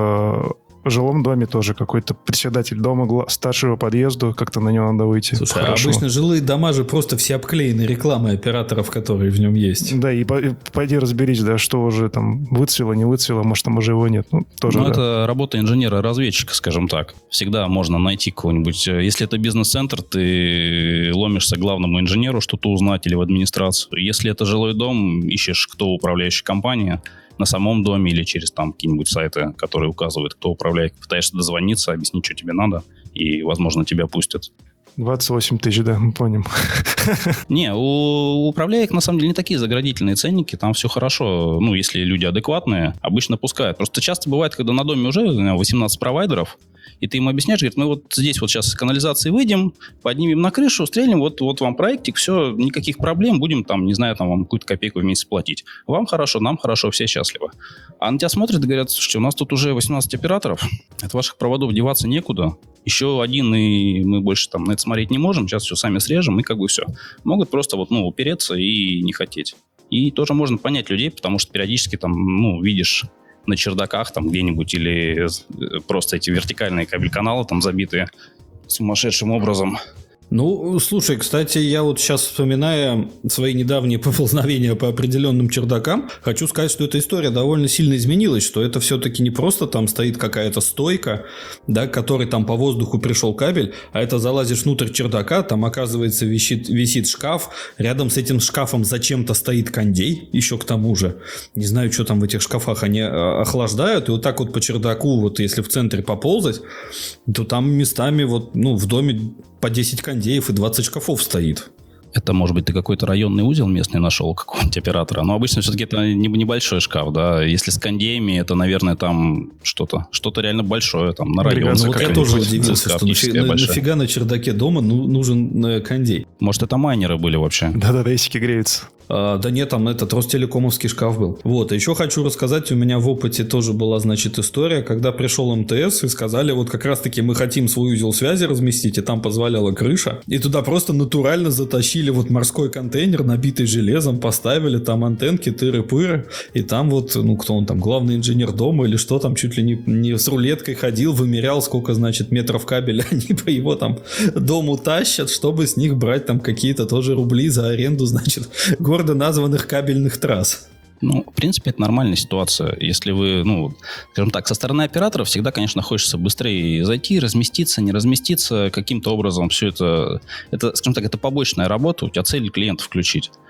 B: в жилом доме тоже какой-то председатель дома гла- старшего подъезда, как-то на него надо выйти.
A: Слушай, а обычно жилые дома же просто все обклеены рекламой операторов, которые в нем есть.
B: Да, и, по- и пойди разберись, да, что уже там выцвело, не выцвело, может, там уже его нет. Ну, тоже,
C: Ну,
B: да.
C: это работа инженера-разведчика, скажем так. Всегда можно найти кого-нибудь. Если это бизнес-центр, ты ломишься к главному инженеру, что-то узнать, или в администрацию. Если это жилой дом, ищешь, кто управляющая компания, на самом доме или через там какие-нибудь сайты, которые указывают, кто управляет. Пытаешься дозвониться, объяснить, что тебе надо, и, возможно, тебя пустят.
B: двадцать восемь тысяч, да, мы понял.
C: Не, у управляек, на самом деле, не такие заградительные ценники, там все хорошо. Ну, если люди адекватные, обычно пускают. Просто часто бывает, когда на доме уже восемнадцать провайдеров, и ты им объясняешь, говорит, мы вот здесь вот сейчас из канализации выйдем, поднимем на крышу, стрельнем, вот, вот вам проектик, все, никаких проблем, будем там, не знаю, там вам какую-то копейку в месяц платить. Вам хорошо, нам хорошо, все счастливы. А на тебя смотрят и говорят, слушайте, у нас тут уже восемнадцать операторов, от ваших проводов деваться некуда, еще один, и мы больше там на это смотреть не можем, сейчас все сами срежем, и как бы все. Могут просто вот, ну, упереться и не хотеть. И тоже можно понять людей, потому что периодически там, ну, видишь на чердаках там где-нибудь или просто эти вертикальные кабель-каналы там забитые сумасшедшим образом.
A: Ну, слушай, кстати, я вот сейчас, вспоминая свои недавние поползновения по определенным чердакам, хочу сказать, что эта история довольно сильно изменилась, что это все-таки не просто там стоит какая-то стойка, да, к которой там по воздуху пришел кабель, а это залазишь внутрь чердака, там, оказывается, висит, висит шкаф, рядом с этим шкафом зачем-то стоит кондей, еще к тому же. Не знаю, что там в этих шкафах, они охлаждают, и вот так вот по чердаку, вот если в центре поползать, то там местами вот, ну, в доме по десять кондеев и двадцать шкафов стоит.
C: Это, может быть, ты какой-то районный узел местный нашел, какого-нибудь оператора. Но обычно все-таки это небольшой шкаф, да. Если с кондеями, это, наверное, там что-то, что-то реально большое, там, на район.
A: Ну, вот я тоже удивился, что нафига, нафига на чердаке дома ну, нужен кондей.
C: Может, это майнеры были вообще?
B: Да-да-да, ящики греются.
A: А, да нет, там этот Ростелекомовский шкаф был. Вот, а еще хочу рассказать, у меня в опыте тоже была, значит, история, когда пришел эм тэ эс и сказали, вот как раз-таки мы хотим свой узел связи разместить, и там позволяла крыша, и туда просто натурально затащили вот морской контейнер, набитый железом, поставили там антенки, тыры-пыры, и там вот, ну, кто он там, главный инженер дома или что там, чуть ли не, не с рулеткой ходил, вымерял, сколько, значит, метров кабеля они по его там дому тащат, чтобы с них брать там какие-то тоже рубли за аренду, значит, гордо названных кабельных трасс.
C: Ну, в принципе, это нормальная ситуация. Если вы, ну, скажем так, со стороны оператора всегда, конечно, хочется быстрее зайти, разместиться, не разместиться каким-то образом. Все это, это, скажем так, это побочная работа. У тебя цель клиента включить.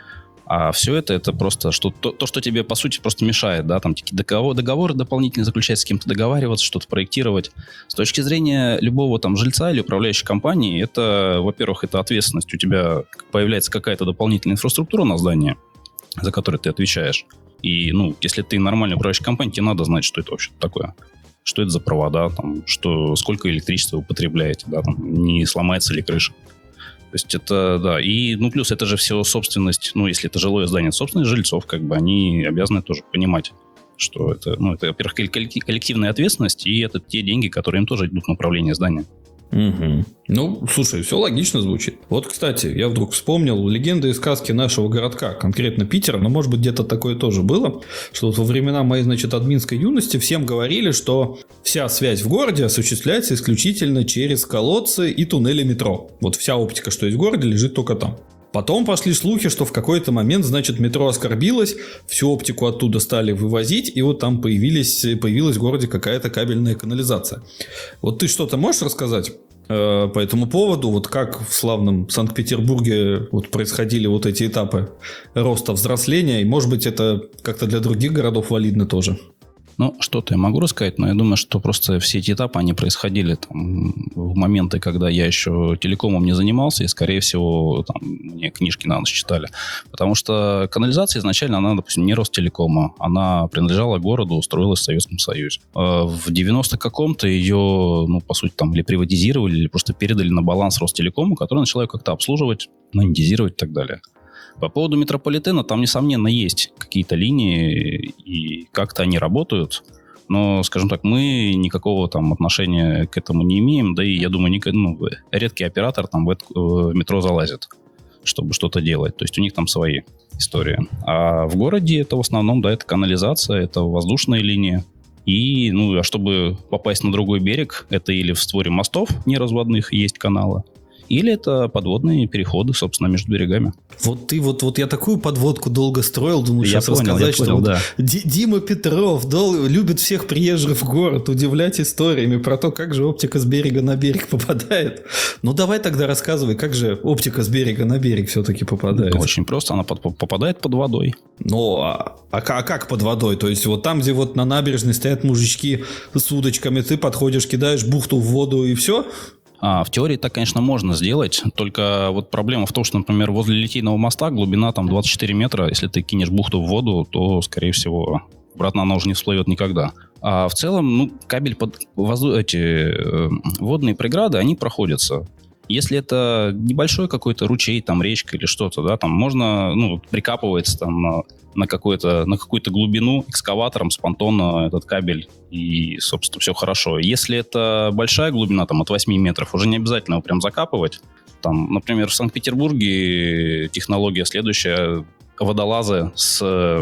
C: А все это, это просто что, то, то, что тебе, по сути, просто мешает, да, там договор, договоры дополнительно заключать, с кем-то договариваться, что-то проектировать. С точки зрения любого там жильца или управляющей компании, это, во-первых, это ответственность. У тебя появляется какая-то дополнительная инфраструктура на здании, за которую ты отвечаешь. И, ну, если ты нормальный управляющий компания, тебе надо знать, что это вообще такое. Что это за провода, там, что, сколько электричества вы потребляете, да, там, не сломается ли крыша. То есть это, да, и, ну, плюс это же все собственность, ну, если это жилое здание, собственность жильцов, как бы, они обязаны тоже понимать, что это, ну, это, во-первых, коллективная ответственность, и это те деньги, которые им тоже идут на управление зданием.
A: Угу. Ну, слушай, все логично звучит. Вот, кстати, я вдруг вспомнил легенды и сказки нашего городка, конкретно Питера, но, может быть, где-то такое тоже было, что вот во времена моей, значит, админской юности всем говорили, что вся связь в городе осуществляется исключительно через колодцы и туннели метро. Вот вся оптика, что есть в городе, лежит только там. Потом пошли слухи, что в какой-то момент, значит, метро оскорбилось, всю оптику оттуда стали вывозить, и вот там появились, появилась в городе какая-то кабельная канализация. Вот ты что-то можешь рассказать э, по этому поводу? Вот как в славном Санкт-Петербурге вот происходили вот эти этапы роста, взросления, и, может быть, это как-то для других городов валидно тоже?
C: Ну, что-то я могу рассказать, но я думаю, что просто все эти этапы, они происходили там, в моменты, когда я еще телекомом не занимался, и, скорее всего, там, мне книжки на ночь читали. Потому что канализация изначально, она, допустим, не Ростелекома, она принадлежала городу, строилась в Советском Союзе. В девяностом каком-то ее, ну, по сути, там, или приватизировали, или просто передали на баланс Ростелекому, который начал ее как-то обслуживать, монетизировать и так далее. По поводу метрополитена, там, несомненно, есть какие-то линии, и как-то они работают. Но, скажем так, мы никакого там отношения к этому не имеем. Да и, я думаю, ник- ну, редкий оператор там в, это, в метро залазит, чтобы что-то делать. То есть у них там свои истории. А в городе это в основном, да, это канализация, это воздушные линии. И, ну, а чтобы попасть на другой берег, это или в створе мостов неразводных есть каналы, или это подводные переходы, собственно, между берегами.
A: Вот ты, вот, вот я такую подводку долго строил, думаю,
C: Я
A: сейчас
C: понял,
A: рассказать,
C: я
A: что
C: понял,
A: вот
C: да.
A: Ди- Дима Петров дол- любит всех приезжих в город удивлять историями про то, как же оптика с берега на берег попадает. Ну, давай тогда рассказывай, как же оптика с берега на берег все-таки попадает.
C: Очень просто, она под- попадает под водой.
A: Ну, а, а, а как под водой? То есть, вот там, где вот на набережной стоят мужички с удочками, ты подходишь, кидаешь бухту в воду и все?
C: А, в теории так, конечно, можно сделать, только вот проблема в том, что, например, возле Литейного моста глубина там двадцать четыре метра, если ты кинешь бухту в воду, то, скорее всего, обратно она уже не всплывет никогда. А в целом, ну, кабель под возу... эти э, водные преграды, они проходятся. Если это небольшой какой-то ручей, там речка или что-то, да, там можно, ну, прикапывается там на, на, какой-то, на какую-то глубину экскаватором с понтона этот кабель, и, собственно, все хорошо. Если это большая глубина, там, от восьми метров, уже не обязательно его прям закапывать. Там, например, в Санкт-Петербурге технология следующая. Водолазы с э,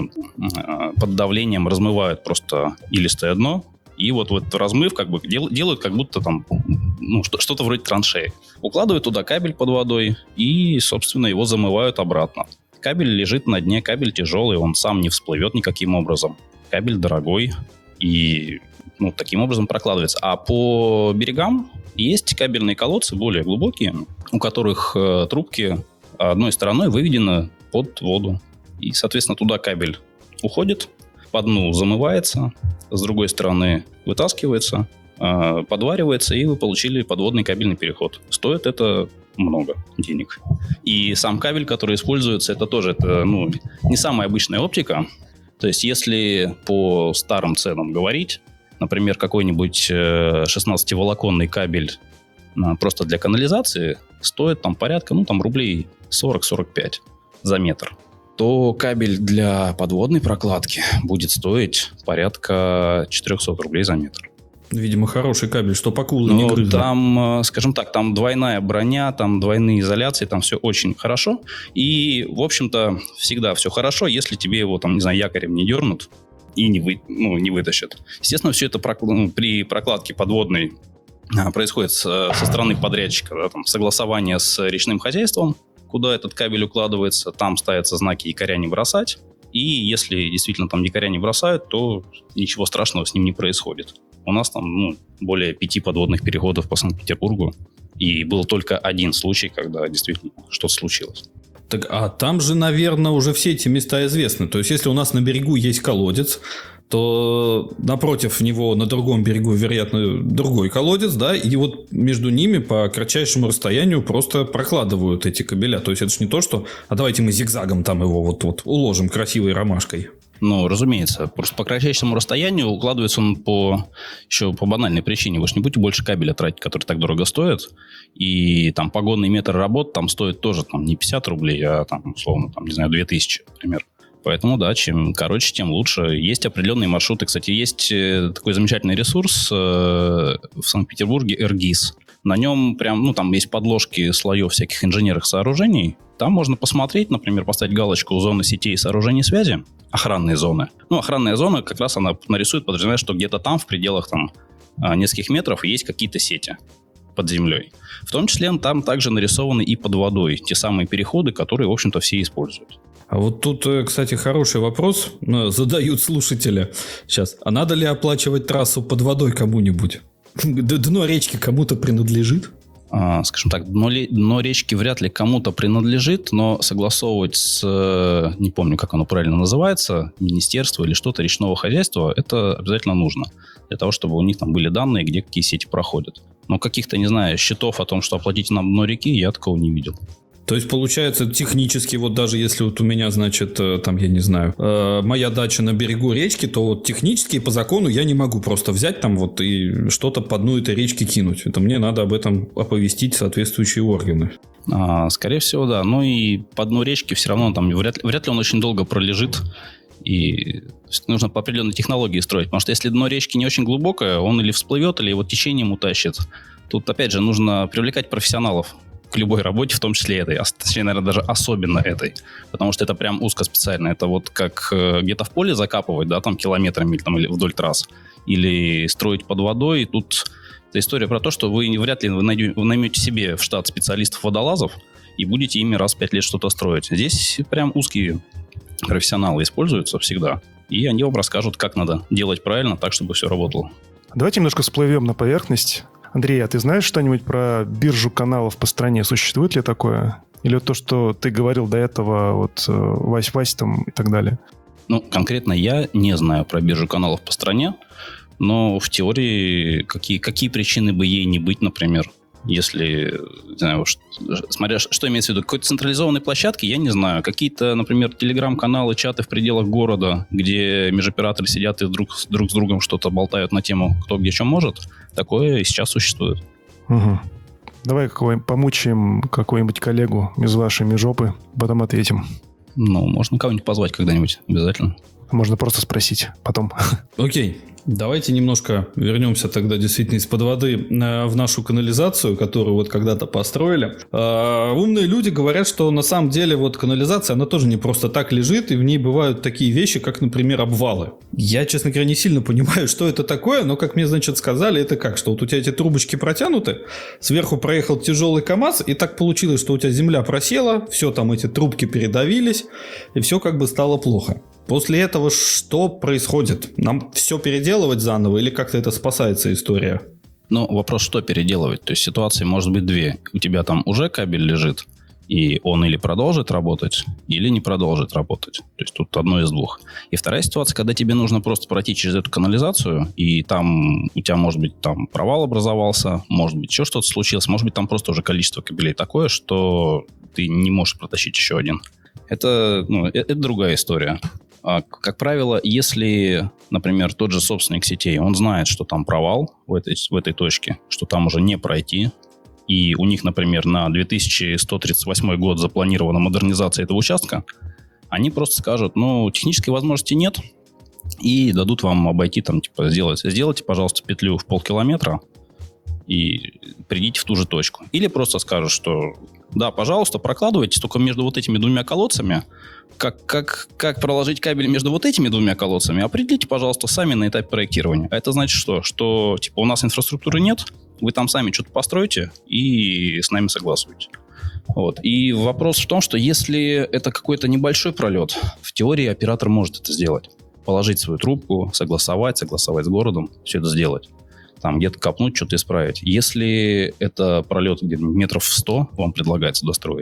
C: под давлением размывают просто илистое дно, и вот, вот размыв как бы дел, делают как будто там, ну, что, что-то вроде траншеи. Укладывают туда кабель под водой и, собственно, его замывают обратно. Кабель лежит на дне, кабель тяжелый, он сам не всплывет никаким образом. Кабель дорогой и, ну, таким образом прокладывается. А по берегам есть кабельные колодцы более глубокие, у которых э, трубки одной стороной выведены под воду. И, соответственно, туда кабель уходит, по дну замывается, с другой стороны вытаскивается, э, подваривается, и вы получили подводный кабельный переход. Стоит это много денег. И сам кабель, который используется, это тоже это, ну, не самая обычная оптика. То есть, если по старым ценам говорить, например, какой-нибудь шестнадцативолоконный кабель просто для канализации стоит там порядка, ну, там рублей сорок-сорок пять за метр, то кабель для подводной прокладки будет стоить порядка четыреста рублей за метр.
A: Видимо, хороший кабель, что по кулу не грызло.
C: Там, скажем так, там двойная броня, там двойные изоляции, там все очень хорошо. И, в общем-то, всегда все хорошо, если тебе его, там, не знаю, якорем не дернут и не, вы, ну, не вытащат. Естественно, все это прокл... ну, при прокладке подводной происходит со стороны подрядчика, да, там, согласование с речным хозяйством, куда этот кабель укладывается, там ставятся знаки якоря не бросать. И если действительно там якоря не бросают, то ничего страшного с ним не происходит. У нас там, ну, более пяти подводных переходов по Санкт-Петербургу. И был только один случай, когда действительно что-то случилось.
A: Так, а там же, наверное, уже все эти места известны. То есть, если у нас на берегу есть колодец, то напротив него на другом берегу, вероятно, другой колодец, да, и вот между ними по кратчайшему расстоянию просто прокладывают эти кабеля. То есть, это же не то, что, а давайте мы зигзагом там его вот-вот уложим красивой ромашкой.
C: Ну, разумеется. Просто по кратчайшему расстоянию укладывается он по еще по банальной причине. Вы же не будете больше кабеля тратить, который так дорого стоит. И там погонный метр работ там стоит тоже там, не пятьдесят рублей, а там, условно, там, не знаю, две тысячи, например. Поэтому, да, чем короче, тем лучше. Есть определенные маршруты. Кстати, есть такой замечательный ресурс э, в Санкт-Петербурге, эр-гис. На нем прям, ну, там есть подложки слоев всяких инженерных сооружений. Там можно посмотреть, например, поставить галочку «Зоны сетей и сооружений связи», охранные зоны. Ну, охранная зона, как раз она нарисует, подразумевает, что где-то там, в пределах там нескольких метров, есть какие-то сети под землей. В том числе там также нарисованы и под водой те самые переходы, которые, в общем-то, все используют.
A: А вот тут, кстати, хороший вопрос задают слушатели сейчас. А надо ли оплачивать трассу под водой кому-нибудь? Дно речки кому-то принадлежит?
C: А, скажем так, дно, дно речки вряд ли кому-то принадлежит, но согласовывать с, не помню, как оно правильно называется, министерство или что-то речного хозяйства, это обязательно нужно. Для того, чтобы у них там были данные, где какие сети проходят. Но каких-то, не знаю, счетов о том, что оплатите нам дно реки, я такого не видел.
A: То есть, получается, технически, вот даже если вот у меня, значит, там, я не знаю, э, моя дача на берегу речки, то вот технически по закону я не могу просто взять там вот и что-то по дну этой речки кинуть. Это мне надо об этом оповестить соответствующие органы.
C: А, скорее всего, да. Ну и по дну речки все равно там вряд, вряд ли он очень долго пролежит. И нужно по определенной технологии строить. Потому что если дно речки не очень глубокое, он или всплывет, или его течением утащит. Тут, опять же, нужно привлекать профессионалов к любой работе, в том числе этой, точнее, наверное, даже особенно этой, потому что это прям узкоспециально. Это вот как э, где-то в поле закапывать, да, там километрами или, там, или вдоль трасс, или строить под водой. И тут это история про то, что вы вряд ли вы, найдете, вы наймете себе в штат специалистов-водолазов и будете ими раз в пять лет что-то строить. Здесь прям узкие профессионалы используются всегда, и они вам расскажут, как надо делать правильно, так, чтобы все работало.
B: Давайте немножко всплывем на поверхность. Андрей, а ты знаешь что-нибудь про биржу каналов по стране? Существует ли такое? Или вот то, что ты говорил до этого, вот Вась-Вась там и так далее?
C: Ну, конкретно я не знаю про биржу каналов по стране, но в теории какие, какие причины бы ей не быть, например, если, не знаю, что, смотря что имеется в виду, какой-то централизованной площадки, я не знаю. Какие-то, например, телеграм-каналы, чаты в пределах города, где межоператоры сидят и друг, друг с другом что-то болтают на тему, кто где что может, такое и сейчас существует.
B: Угу. Давай какой, помучаем какого-нибудь коллегу из вашей межопы, потом ответим.
C: Ну, можно кого-нибудь позвать когда-нибудь, обязательно.
B: Можно просто спросить потом.
A: Окей. Давайте немножко вернемся тогда действительно из-под воды в нашу канализацию, которую вот когда-то построили. Умные люди говорят, что на самом деле вот канализация, она тоже не просто так лежит, и в ней бывают такие вещи, как, например, обвалы. Я, честно говоря, не сильно понимаю, что это такое, но, как мне, значит, сказали, это как, что вот у тебя эти трубочки протянуты, сверху проехал тяжелый КАМАЗ, и так получилось, что у тебя земля просела, все там эти трубки передавились, и все как бы стало плохо. После этого что происходит? Нам все переделывать заново или как-то это спасается история?
C: Ну, вопрос, что переделывать. То есть ситуации может быть две. У тебя там уже кабель лежит, и он или продолжит работать, или не продолжит работать. То есть тут одно из двух. И вторая ситуация, когда тебе нужно просто пройти через эту канализацию, и там у тебя, может быть, там провал образовался, может быть, еще что-то случилось, может быть, там просто уже количество кабелей такое, что ты не можешь протащить еще один. Это, ну, это другая история. Как правило, если, например, тот же собственник сетей, он знает, что там провал в этой, в этой точке, что там уже не пройти, и у них, например, на две тысячи сто тридцать восьмой год запланирована модернизация этого участка, они просто скажут, ну, технической возможности нет, и дадут вам обойти, там, типа, сделать, сделайте, пожалуйста, петлю в полкилометра и придите в ту же точку. Или просто скажут, что да, пожалуйста, прокладывайте, только между вот этими двумя колодцами. Как, как, как проложить кабель между вот этими двумя колодцами, определите, пожалуйста, сами на этапе проектирования. А это значит что? Что, типа, у нас инфраструктуры нет, вы там сами что-то построите и с нами согласуете. Вот. И вопрос в том, что если это какой-то небольшой пролет, в теории оператор может это сделать. Положить свою трубку, согласовать, согласовать с городом, все это сделать. Там где-то копнуть, что-то исправить. Если это пролет где-то метров в сто, вам предлагается достроить,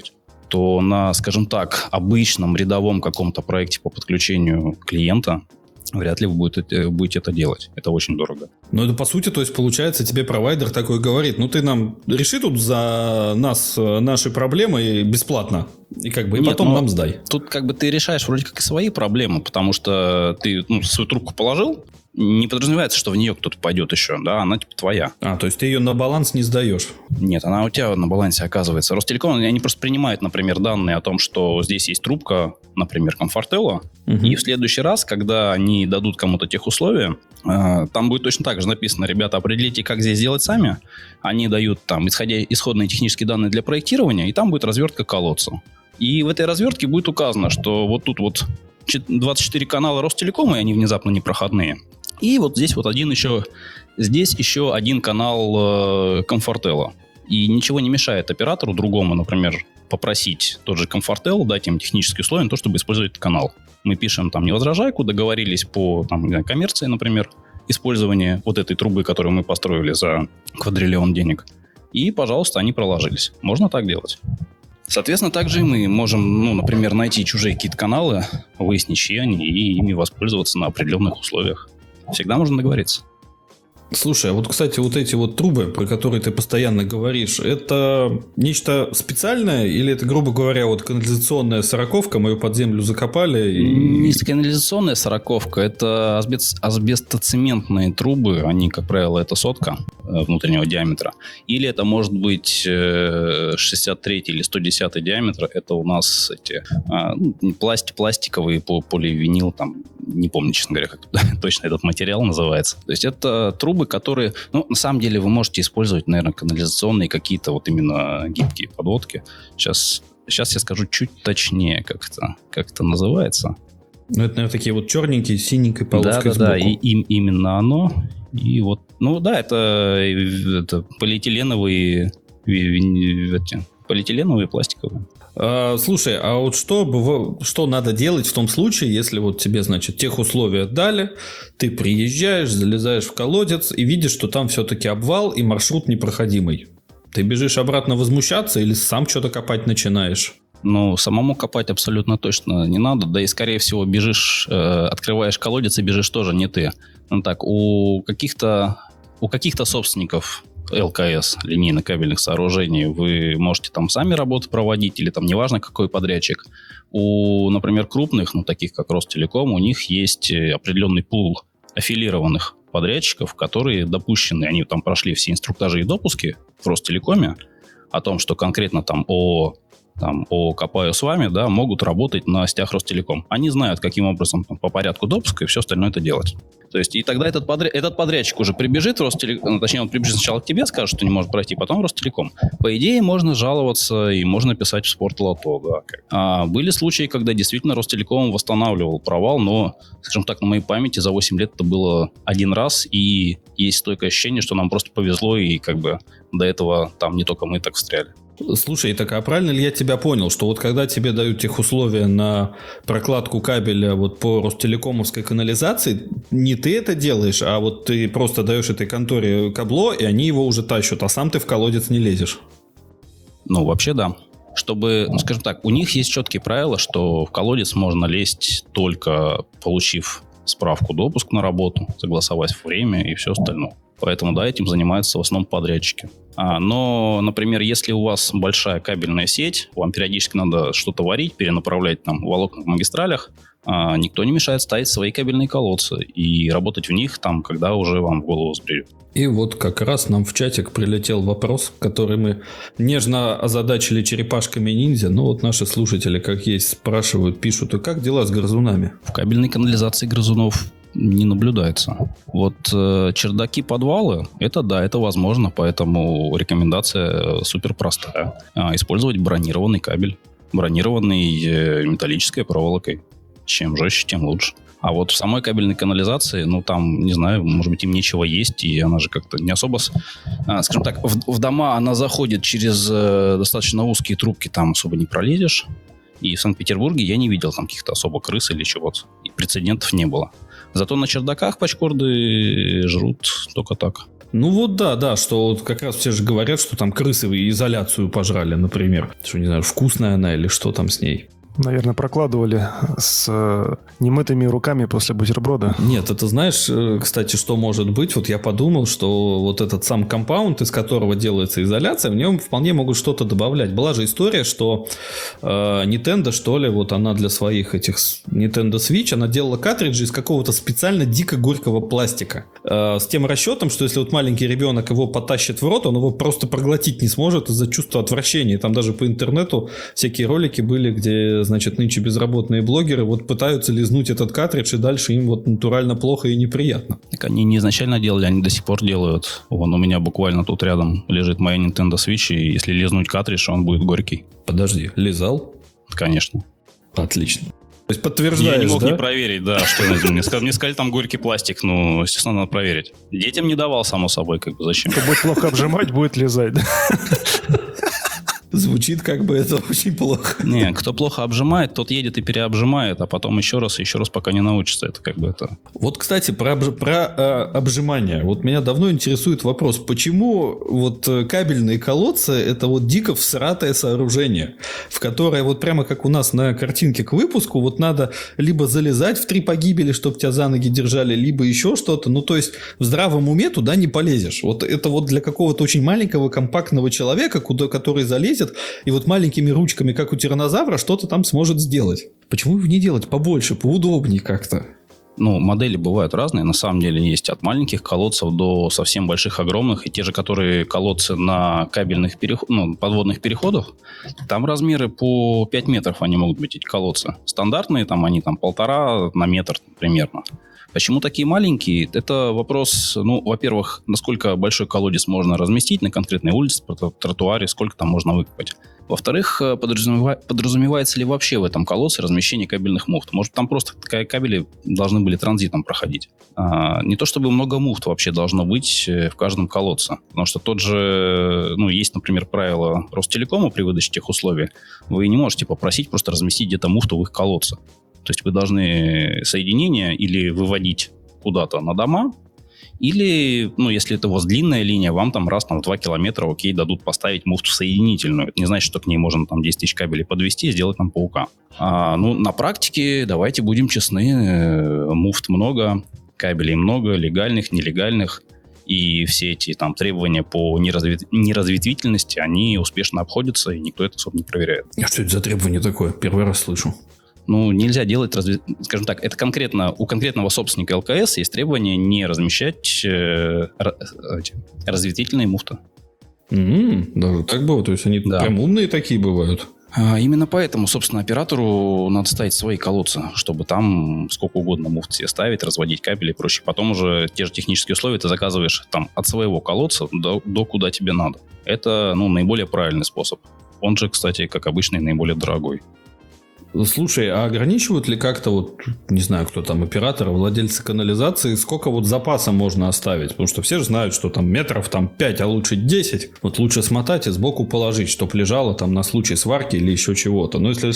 C: то на, скажем так, обычном рядовом каком-то проекте по подключению клиента вряд ли вы будете, будете это делать. Это очень дорого.
A: Ну, это по сути, то есть, получается, тебе провайдер такой говорит, ну, ты нам реши тут за нас наши проблемы бесплатно. И как бы и
C: Нет,
A: потом
C: ну,
A: нам сдай.
C: Тут как бы ты решаешь вроде как и свои проблемы, потому что ты ну, свою трубку положил, не подразумевается, что в нее кто-то пойдет еще, да, она типа твоя.
A: А, то есть ты ее на баланс не сдаешь?
C: Нет, она у тебя на балансе оказывается. Ростелеком, они просто принимают, например, данные о том, что здесь есть трубка, например, Комфортелло, угу. И в следующий раз, когда они дадут кому-то тех условия, э, там будет точно так же написано, ребята, определите, как здесь сделать сами. Они дают там исходя, исходные технические данные для проектирования, и там будет развертка колодца. И в этой развертке будет указано, что вот тут вот двадцать четыре канала Ростелекома, и они внезапно непроходные. И вот здесь вот один еще, здесь еще один канал э, Комфортелло. И ничего не мешает оператору другому, например, попросить тот же Комфортелло, дать им технические условия на то, чтобы использовать этот канал. Мы пишем там невозражайку, договорились по там, коммерции, например, использования вот этой трубы, которую мы построили за квадриллион денег. И, пожалуйста, они проложились. Можно так делать. Соответственно, также и мы можем, ну, например, найти чужие какие-то каналы, выяснить, чьи они, и ими воспользоваться на определенных условиях. Всегда можно договориться.
A: Слушай, а вот, кстати, вот эти вот трубы, про которые ты постоянно говоришь, это нечто специальное или это, грубо говоря, вот канализационная сороковка, мы ее под землю закопали? И...
C: Не канализационная сороковка, это асбест, асбестоцементные трубы, они, как правило, это сотка внутреннего диаметра. Или это может быть шестьдесят третий или сто десятый диаметр, это у нас эти ну, пласти, пластиковые поливинил, там, не помню, честно говоря, как точно этот материал называется. То есть это трубы, которые, ну, на самом деле вы можете использовать, наверное, канализационные какие-то вот именно гибкие подводки. Сейчас, сейчас я скажу чуть точнее, как это, как это называется.
A: Ну, это, наверное, такие вот черненькие, синенькой полоской
C: сбоку. Да, да, да, и, и, именно оно. И вот, ну да, это, это полиэтиленовые, эти, полиэтиленовые пластиковые.
A: А, слушай, а вот что, что надо делать в том случае, если вот тебе, значит, тех условия дали, ты приезжаешь, залезаешь в колодец и видишь, что там все-таки обвал и маршрут непроходимый. Ты бежишь обратно возмущаться или сам что-то копать начинаешь?
C: Ну, самому копать абсолютно точно не надо. Да и, скорее всего, бежишь, э, открываешь колодец и бежишь тоже не ты. Ну так, у каких-то, у каких-то собственников ЛКС, линейно-кабельных сооружений, вы можете там сами работы проводить или там неважно какой подрядчик. У, например, крупных, ну таких как Ростелеком, у них есть определенный пул аффилированных подрядчиков, которые допущены, они там прошли все инструктажи и допуски в Ростелекоме о том, что конкретно там о там, о копаю с вами, да, могут работать на сетях Ростелеком. Они знают, каким образом там, по порядку допуска и все остальное это делать. То есть, и тогда этот, подряд, этот подрядчик уже прибежит в Ростелеком, точнее, он прибежит сначала к тебе, скажет, что не может пройти, потом в Ростелеком. По идее, можно жаловаться и можно писать в Спортлото, да. А были случаи, когда действительно Ростелеком восстанавливал провал, но, скажем так, на моей памяти за восемь лет это было один раз, и есть стойкое ощущение, что нам просто повезло, и как бы до этого там не только мы так встряли.
A: Слушай, так а правильно ли я тебя понял, что вот когда тебе дают тех условия на прокладку кабеля вот по Ростелекомовской канализации, не ты это делаешь, а вот ты просто даешь этой конторе кабло, и они его уже тащат, а сам ты в колодец не лезешь?
C: Ну, вообще да. Чтобы, ну, скажем так, у них есть четкие правила, что в колодец можно лезть только получив справку допуск на работу, согласовать время и все остальное. Поэтому, да, этим занимаются в основном подрядчики. А, но, например, если у вас большая кабельная сеть, вам периодически надо что-то варить, перенаправлять там волокна в магистралях, а, никто не мешает ставить свои кабельные колодцы и работать в них там, когда уже вам в голову взбредет.
A: И вот как раз нам в чатик прилетел вопрос, который мы нежно озадачили черепашками ниндзя. Но вот наши слушатели, как есть, спрашивают, пишут, и как дела с грызунами?
C: В кабельной канализации грызунов не наблюдается. Вот э, чердаки, подвалы, это да, это возможно, поэтому рекомендация супер простая. А, использовать бронированный кабель, бронированный э, металлической проволокой. Чем жестче, тем лучше. А вот в самой кабельной канализации, ну там, не знаю, может быть, им нечего есть, и она же как-то не особо, а, скажем так, в, в дома она заходит через э, достаточно узкие трубки, там особо не пролезешь. И в Санкт-Петербурге я не видел там каких-то особо крыс или чего-то. И прецедентов не было. Зато на чердаках пачкорды жрут только так.
A: Ну вот да, да, что вот как раз все же говорят, что там крысы изоляцию пожрали, например. Что, не знаю, вкусная она или что там с ней.
B: Наверное, прокладывали с э, немытыми руками после бутерброда.
A: Нет, это знаешь, э, кстати, что может быть? Вот я подумал, что вот этот сам компаунд, из которого делается изоляция, в нем вполне могут что-то добавлять. Была же история, что э, Nintendo, что ли, вот она для своих этих Nintendo Switch, она делала картриджи из какого-то специально дико горького пластика. Э, с тем расчетом, что если вот маленький ребенок его потащит в рот, он его просто проглотить не сможет из-за чувства отвращения. Там даже по интернету всякие ролики были, где, значит, нынче безработные блогеры вот пытаются лизнуть этот картридж, и дальше им вот натурально плохо и неприятно.
C: Так они не изначально делали, они до сих пор делают. Вон у меня буквально тут рядом лежит моя Nintendo Switch, и если лизнуть картридж, он будет горький.
A: Подожди, лизал?
C: Конечно.
A: Отлично. То есть подтверждаешь,
C: Я не мог
A: да?
C: не проверить, да, что мне сказали, мне сказали, там горький пластик, ну, естественно, надо проверить. Детям не давал, само собой, как бы, зачем?
B: Кто будет плохо обжимать, будет лизать. Да?
A: Звучит как бы это очень плохо.
C: Не, кто плохо обжимает, тот едет и переобжимает, а потом еще раз, еще раз, пока не научится. Это как бы это...
A: Вот, кстати, про, обж... про э, обжимание. Вот меня давно интересует вопрос, почему вот кабельные колодцы это вот дико всратое сооружение, в которое вот прямо как у нас на картинке к выпуску, вот надо либо залезать в три погибели, чтобы тебя за ноги держали, либо еще что-то. Ну, то есть, в здравом уме туда не полезешь. Вот это вот для какого-то очень маленького, компактного человека, куда, который залезет, и вот маленькими ручками, как у тираннозавра, что-то там сможет сделать. Почему его не делать побольше, поудобнее как-то?
C: Ну, модели бывают разные. На самом деле есть от маленьких колодцев до совсем больших, огромных. И те же, которые колодцы на кабельных переход... ну, подводных переходах, там размеры по пять метров они могут быть, эти колодцы. Стандартные, там они там полтора на метр примерно. Почему такие маленькие? Это вопрос, ну, во-первых, насколько большой колодец можно разместить на конкретной улице, тротуаре, сколько там можно выкопать. Во-вторых, подразумева... подразумевается ли вообще в этом колодце размещение кабельных муфт? Может, там просто кабели должны были транзитом проходить? А, не то чтобы много муфт вообще должно быть в каждом колодце. Потому что тот же, ну, есть, например, правило Ростелекома при выдаче тех условий. Вы не можете попросить просто разместить где-то муфту в их колодце. То есть вы должны соединение или выводить куда-то на дома, или, ну, если это у вас длинная линия, вам там раз там, в два километра, окей, дадут поставить муфту соединительную. Это не значит, что к ней можно там десять тысяч кабелей подвести и сделать там паука. А, ну, на практике, давайте будем честны, муфт много, кабелей много, легальных, нелегальных. И все эти там требования по неразви... неразветвительности, они успешно обходятся, и никто это особо не проверяет.
A: А что это за требование такое? Первый раз слышу.
C: Ну, нельзя делать, разв... скажем так, это конкретно у конкретного собственника ЛКС есть требование не размещать э, эти, разветвительные муфты.
A: Mm-hmm. Даже так было? То есть они да. прям умные такие бывают?
C: А, именно поэтому, собственно, оператору надо ставить свои колодцы, чтобы там сколько угодно муфт себе ставить, разводить кабели и прочее. Потом уже те же технические условия ты заказываешь там от своего колодца до, до куда тебе надо. Это, ну, наиболее правильный способ. Он же, кстати, как обычный, наиболее дорогой.
A: Слушай, а ограничивают ли как-то, вот, не знаю, кто там, оператор, владельцы канализации, сколько вот запаса можно оставить? Потому что все же знают, что там метров там пять, а лучше десять. Вот лучше смотать и сбоку положить, чтобы лежало там на случай сварки или еще чего-то. Но если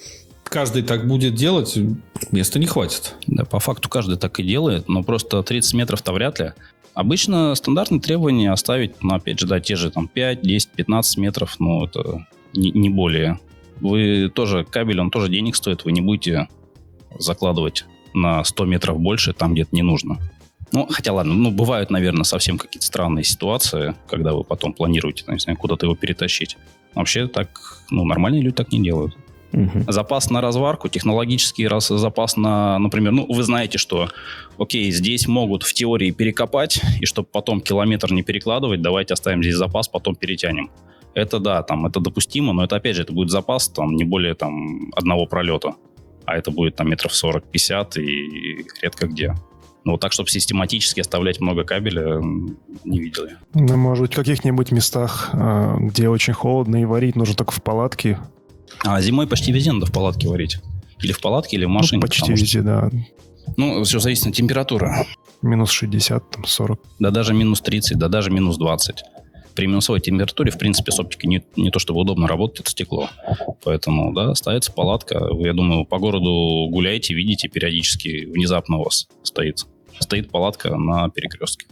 A: каждый так будет делать, места не хватит.
C: Да, по факту каждый так и делает, но просто тридцать метров-то вряд ли. Обычно стандартные требования оставить, ну, опять же, да, те же там пять, десять, пятнадцать метров, ну, это не, не более... Вы тоже, кабель, он тоже денег стоит, вы не будете закладывать на сто метров больше там, где-то не нужно. Ну, хотя ладно, ну, бывают, наверное, совсем какие-то странные ситуации, когда вы потом планируете, не знаю, куда-то его перетащить. Вообще так, ну, нормальные люди так не делают. Угу. Запас на разварку, технологический раз, запас на, например, ну, вы знаете, что, окей, здесь могут в теории перекопать, и чтобы потом километр не перекладывать, давайте оставим здесь запас, потом перетянем. Это да, там, это допустимо, но это, опять же, это будет запас там не более там одного пролета. А это будет там метров сорок-пятьдесят и редко где. Ну, вот так, чтобы систематически оставлять много кабеля, не видел я.
B: Ну, может быть, в каких-нибудь местах, где очень холодно и варить нужно только в палатке.
C: А зимой почти везде надо в палатке варить. Или в палатке, или в машине.
B: Ну, почти везде, что... да.
C: Ну, все зависит от температуры.
B: Минус шестьдесят, там, сорок.
C: Да даже минус тридцать, да даже минус двадцать. При минусовой температуре, в принципе, с оптикой не, не то чтобы удобно работать, это стекло. Поэтому, да, ставится палатка. Вы, я думаю, по городу гуляете, видите, периодически внезапно у вас стоит. Стоит палатка на перекрестке.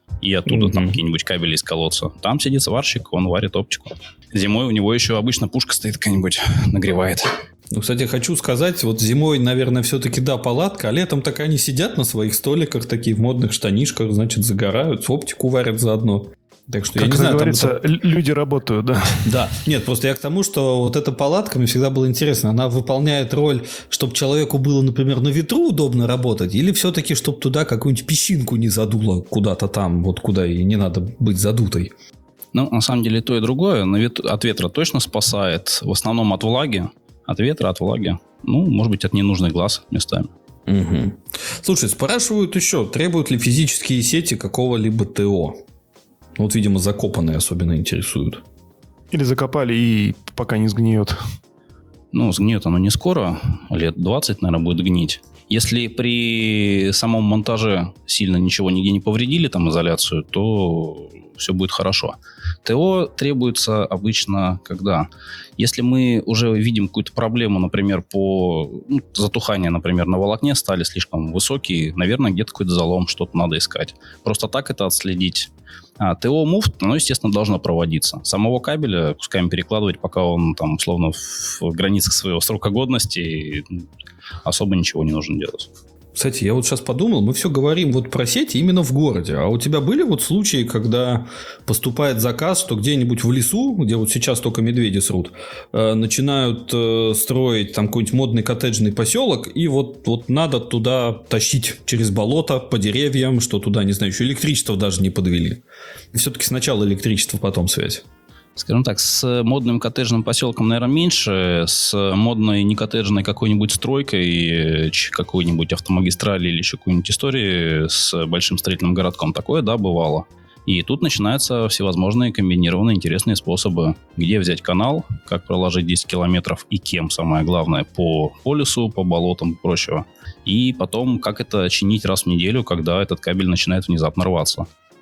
C: и оттуда
A: Мгм.
C: там какие-нибудь кабели из колодца. Там сидит сварщик, он варит оптику. Зимой у него еще обычно пушка стоит какая-нибудь, нагревает.
A: Ну, кстати, хочу сказать, вот зимой, наверное, все-таки да, палатка, а летом так они сидят на своих столиках, такие в модных штанишках, значит, загорают, оптику варят заодно. Так что, я
B: Как
A: не
B: это
A: знаю, там
B: говорится,
A: это-
B: л- люди работают, да.
A: Да, нет, просто я к тому, что вот эта палатка, мне всегда было интересно, она выполняет роль, чтобы человеку было, например, на ветру удобно работать, или все-таки, чтобы туда какую-нибудь песчинку не задуло куда-то там, вот куда и не надо быть задутой.
C: Ну, на самом деле, то и другое. На вет- От ветра точно спасает. В основном от влаги. От ветра, от влаги. Ну, может быть, от ненужных глаз местами.
A: Угу. Слушай, спрашивают еще, требуют ли физические сети какого-либо ТО? Вот, видимо, закопанные особенно интересуют.
B: Или закопали и пока не сгниет.
C: Ну, сгниет оно не скоро. Лет двадцать, наверное, будет гнить. Если при самом монтаже сильно ничего нигде не повредили, там, изоляцию, то все будет хорошо. ТО требуется обычно когда? Если мы уже видим какую-то проблему, например, по ну, затуханию, например, на волокне стали слишком высокие, наверное, где-то какой-то залом, что-то надо искать. Просто так это отследить. А ТО муфт, оно, естественно, должно проводиться. Самого кабеля кусками перекладывать, пока он там, условно, в границах своего срока годности, особо ничего не нужно делать.
A: Кстати, я вот сейчас подумал, мы все говорим вот про сети именно в городе. А у тебя были вот случаи, когда поступает заказ, что где-нибудь в лесу, где вот сейчас только медведи срут, э, начинают э, строить там какой-нибудь модный коттеджный поселок, и вот, вот надо туда тащить через болото, по деревьям, что туда, не знаю, еще электричество даже не подвели. И все-таки сначала электричество, потом связь.
C: Скажем так, с модным коттеджным поселком, наверное, меньше. С модной не коттеджной какой-нибудь стройкой, ч- какой-нибудь автомагистрали или еще какой-нибудь истории с большим строительным городком. Такое, да, бывало. И тут начинаются всевозможные комбинированные интересные способы. Где взять канал, как проложить десять километров и кем, самое главное, по полюсу, по болотам и прочего. И потом, как это чинить раз в неделю, когда этот кабель начинает внезапно рваться.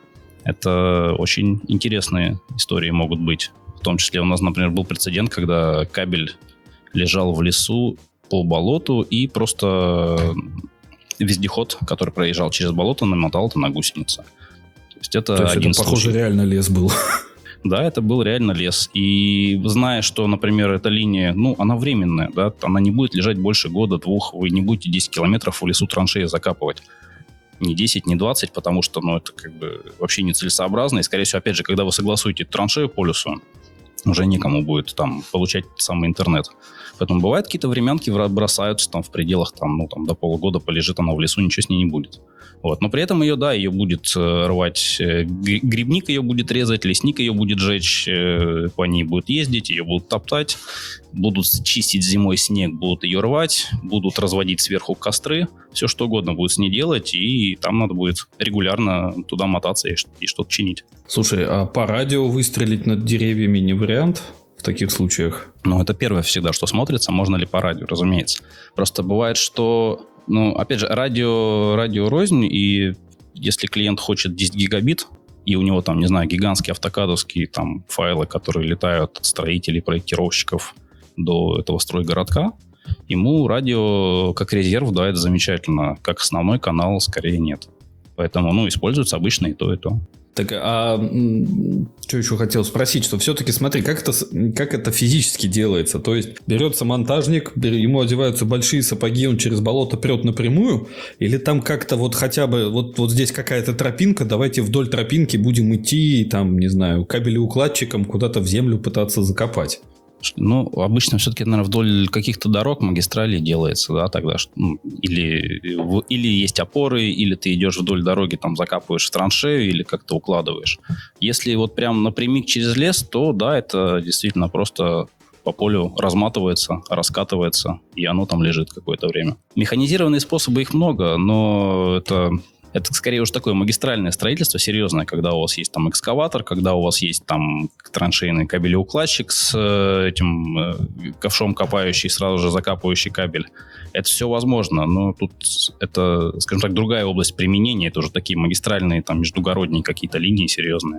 C: Это очень интересные истории могут быть. В том числе у нас, например, был прецедент, когда кабель лежал в лесу по болоту, и просто вездеход, который проезжал через болото, намотал это на гусеницы. То есть это
A: То есть
C: один
A: это, похоже,
C: случай.
A: реально лес был.
C: Да, это был реально лес. И зная, что, например, эта линия, ну, она временная, да, она не будет лежать больше года-двух, вы не будете десять километров в лесу траншеи закапывать. Не десять, не двадцать, потому что, ну, это как бы вообще нецелесообразно. И, скорее всего, опять же, когда вы согласуете траншею по лесу, уже некому будет там получать самый интернет. Поэтому бывают какие-то времянки бросаются там в пределах там, ну, там, до полугода полежит она в лесу, ничего с ней не будет. Вот. Но при этом ее, да, ее будет э, рвать э, грибник, ее будет резать, лесник ее будет жечь, э, по ней будет ездить, ее будут топтать, будут чистить зимой снег, будут ее рвать, будут разводить сверху костры, все что угодно будут с ней делать, и там надо будет регулярно туда мотаться и, и что-то чинить.
A: Слушай, а по радио выстрелить над деревьями не вариант в таких случаях?
C: Ну, это первое всегда, что смотрится, можно ли по радио, разумеется. Просто бывает, что, ну, опять же, радио, радио рознь, и если клиент хочет десять гигабит, и у него там, не знаю, гигантские автокадовские там файлы, которые летают от строителей, проектировщиков до этого стройгородка, ему радио как резерв, да, это замечательно. Как основной канал скорее нет. Поэтому, ну, используется обычно и то, и то.
A: Так, а м, что еще хотел спросить, что все-таки, смотри, как это, с- как это физически делается? То есть, берется монтажник, бер- ему одеваются большие сапоги, он через болото прет напрямую? Или там как-то вот хотя бы, вот, вот здесь какая-то тропинка, давайте вдоль тропинки будем идти, и там, не знаю, кабелеукладчиком куда-то в землю пытаться закопать?
C: Ну, обычно все-таки, наверное, вдоль каких-то дорог, магистралей делается, да, тогда. что, ну, или, в- или есть опоры, или ты идешь вдоль дороги, там, закапываешь в траншею, или как-то укладываешь. Если вот прям напрямик через лес, то, да, это действительно просто по полю разматывается, раскатывается, и оно там лежит какое-то время. Механизированные способы, их много, но это... Это скорее уж такое магистральное строительство серьезное, когда у вас есть там экскаватор, когда у вас есть там траншейный кабелеукладчик с э, этим э, ковшом копающий, сразу же закапывающий кабель. Это все возможно, но тут это, скажем так, другая область применения. Это уже такие магистральные, там, междугородние какие-то линии серьезные.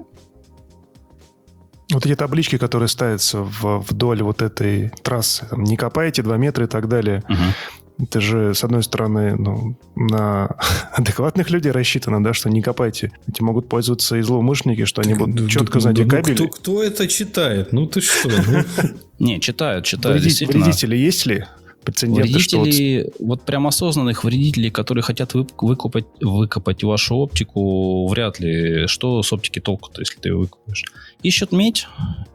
B: Вот эти таблички, которые ставятся в- вдоль вот этой трассы, там, не копайте два метра и так далее.
C: Угу.
B: Это же, с одной стороны, ну, на адекватных людей рассчитано, да, что не копайте. Эти могут пользоваться и злоумышленники, что они будут четко знать, где кабели.
A: Кто, кто это читает? Ну ты что?
C: Не, читают, читают,
B: Вредитель,
C: действительно.
B: Вредители есть ли? Прецеденты, что вот...
C: Вредителей, вот прям осознанных вредителей, которые хотят вы- выкопать, выкопать вашу оптику, вряд ли. Что с оптики толку-то, если ты ее выкопаешь? Ищут медь.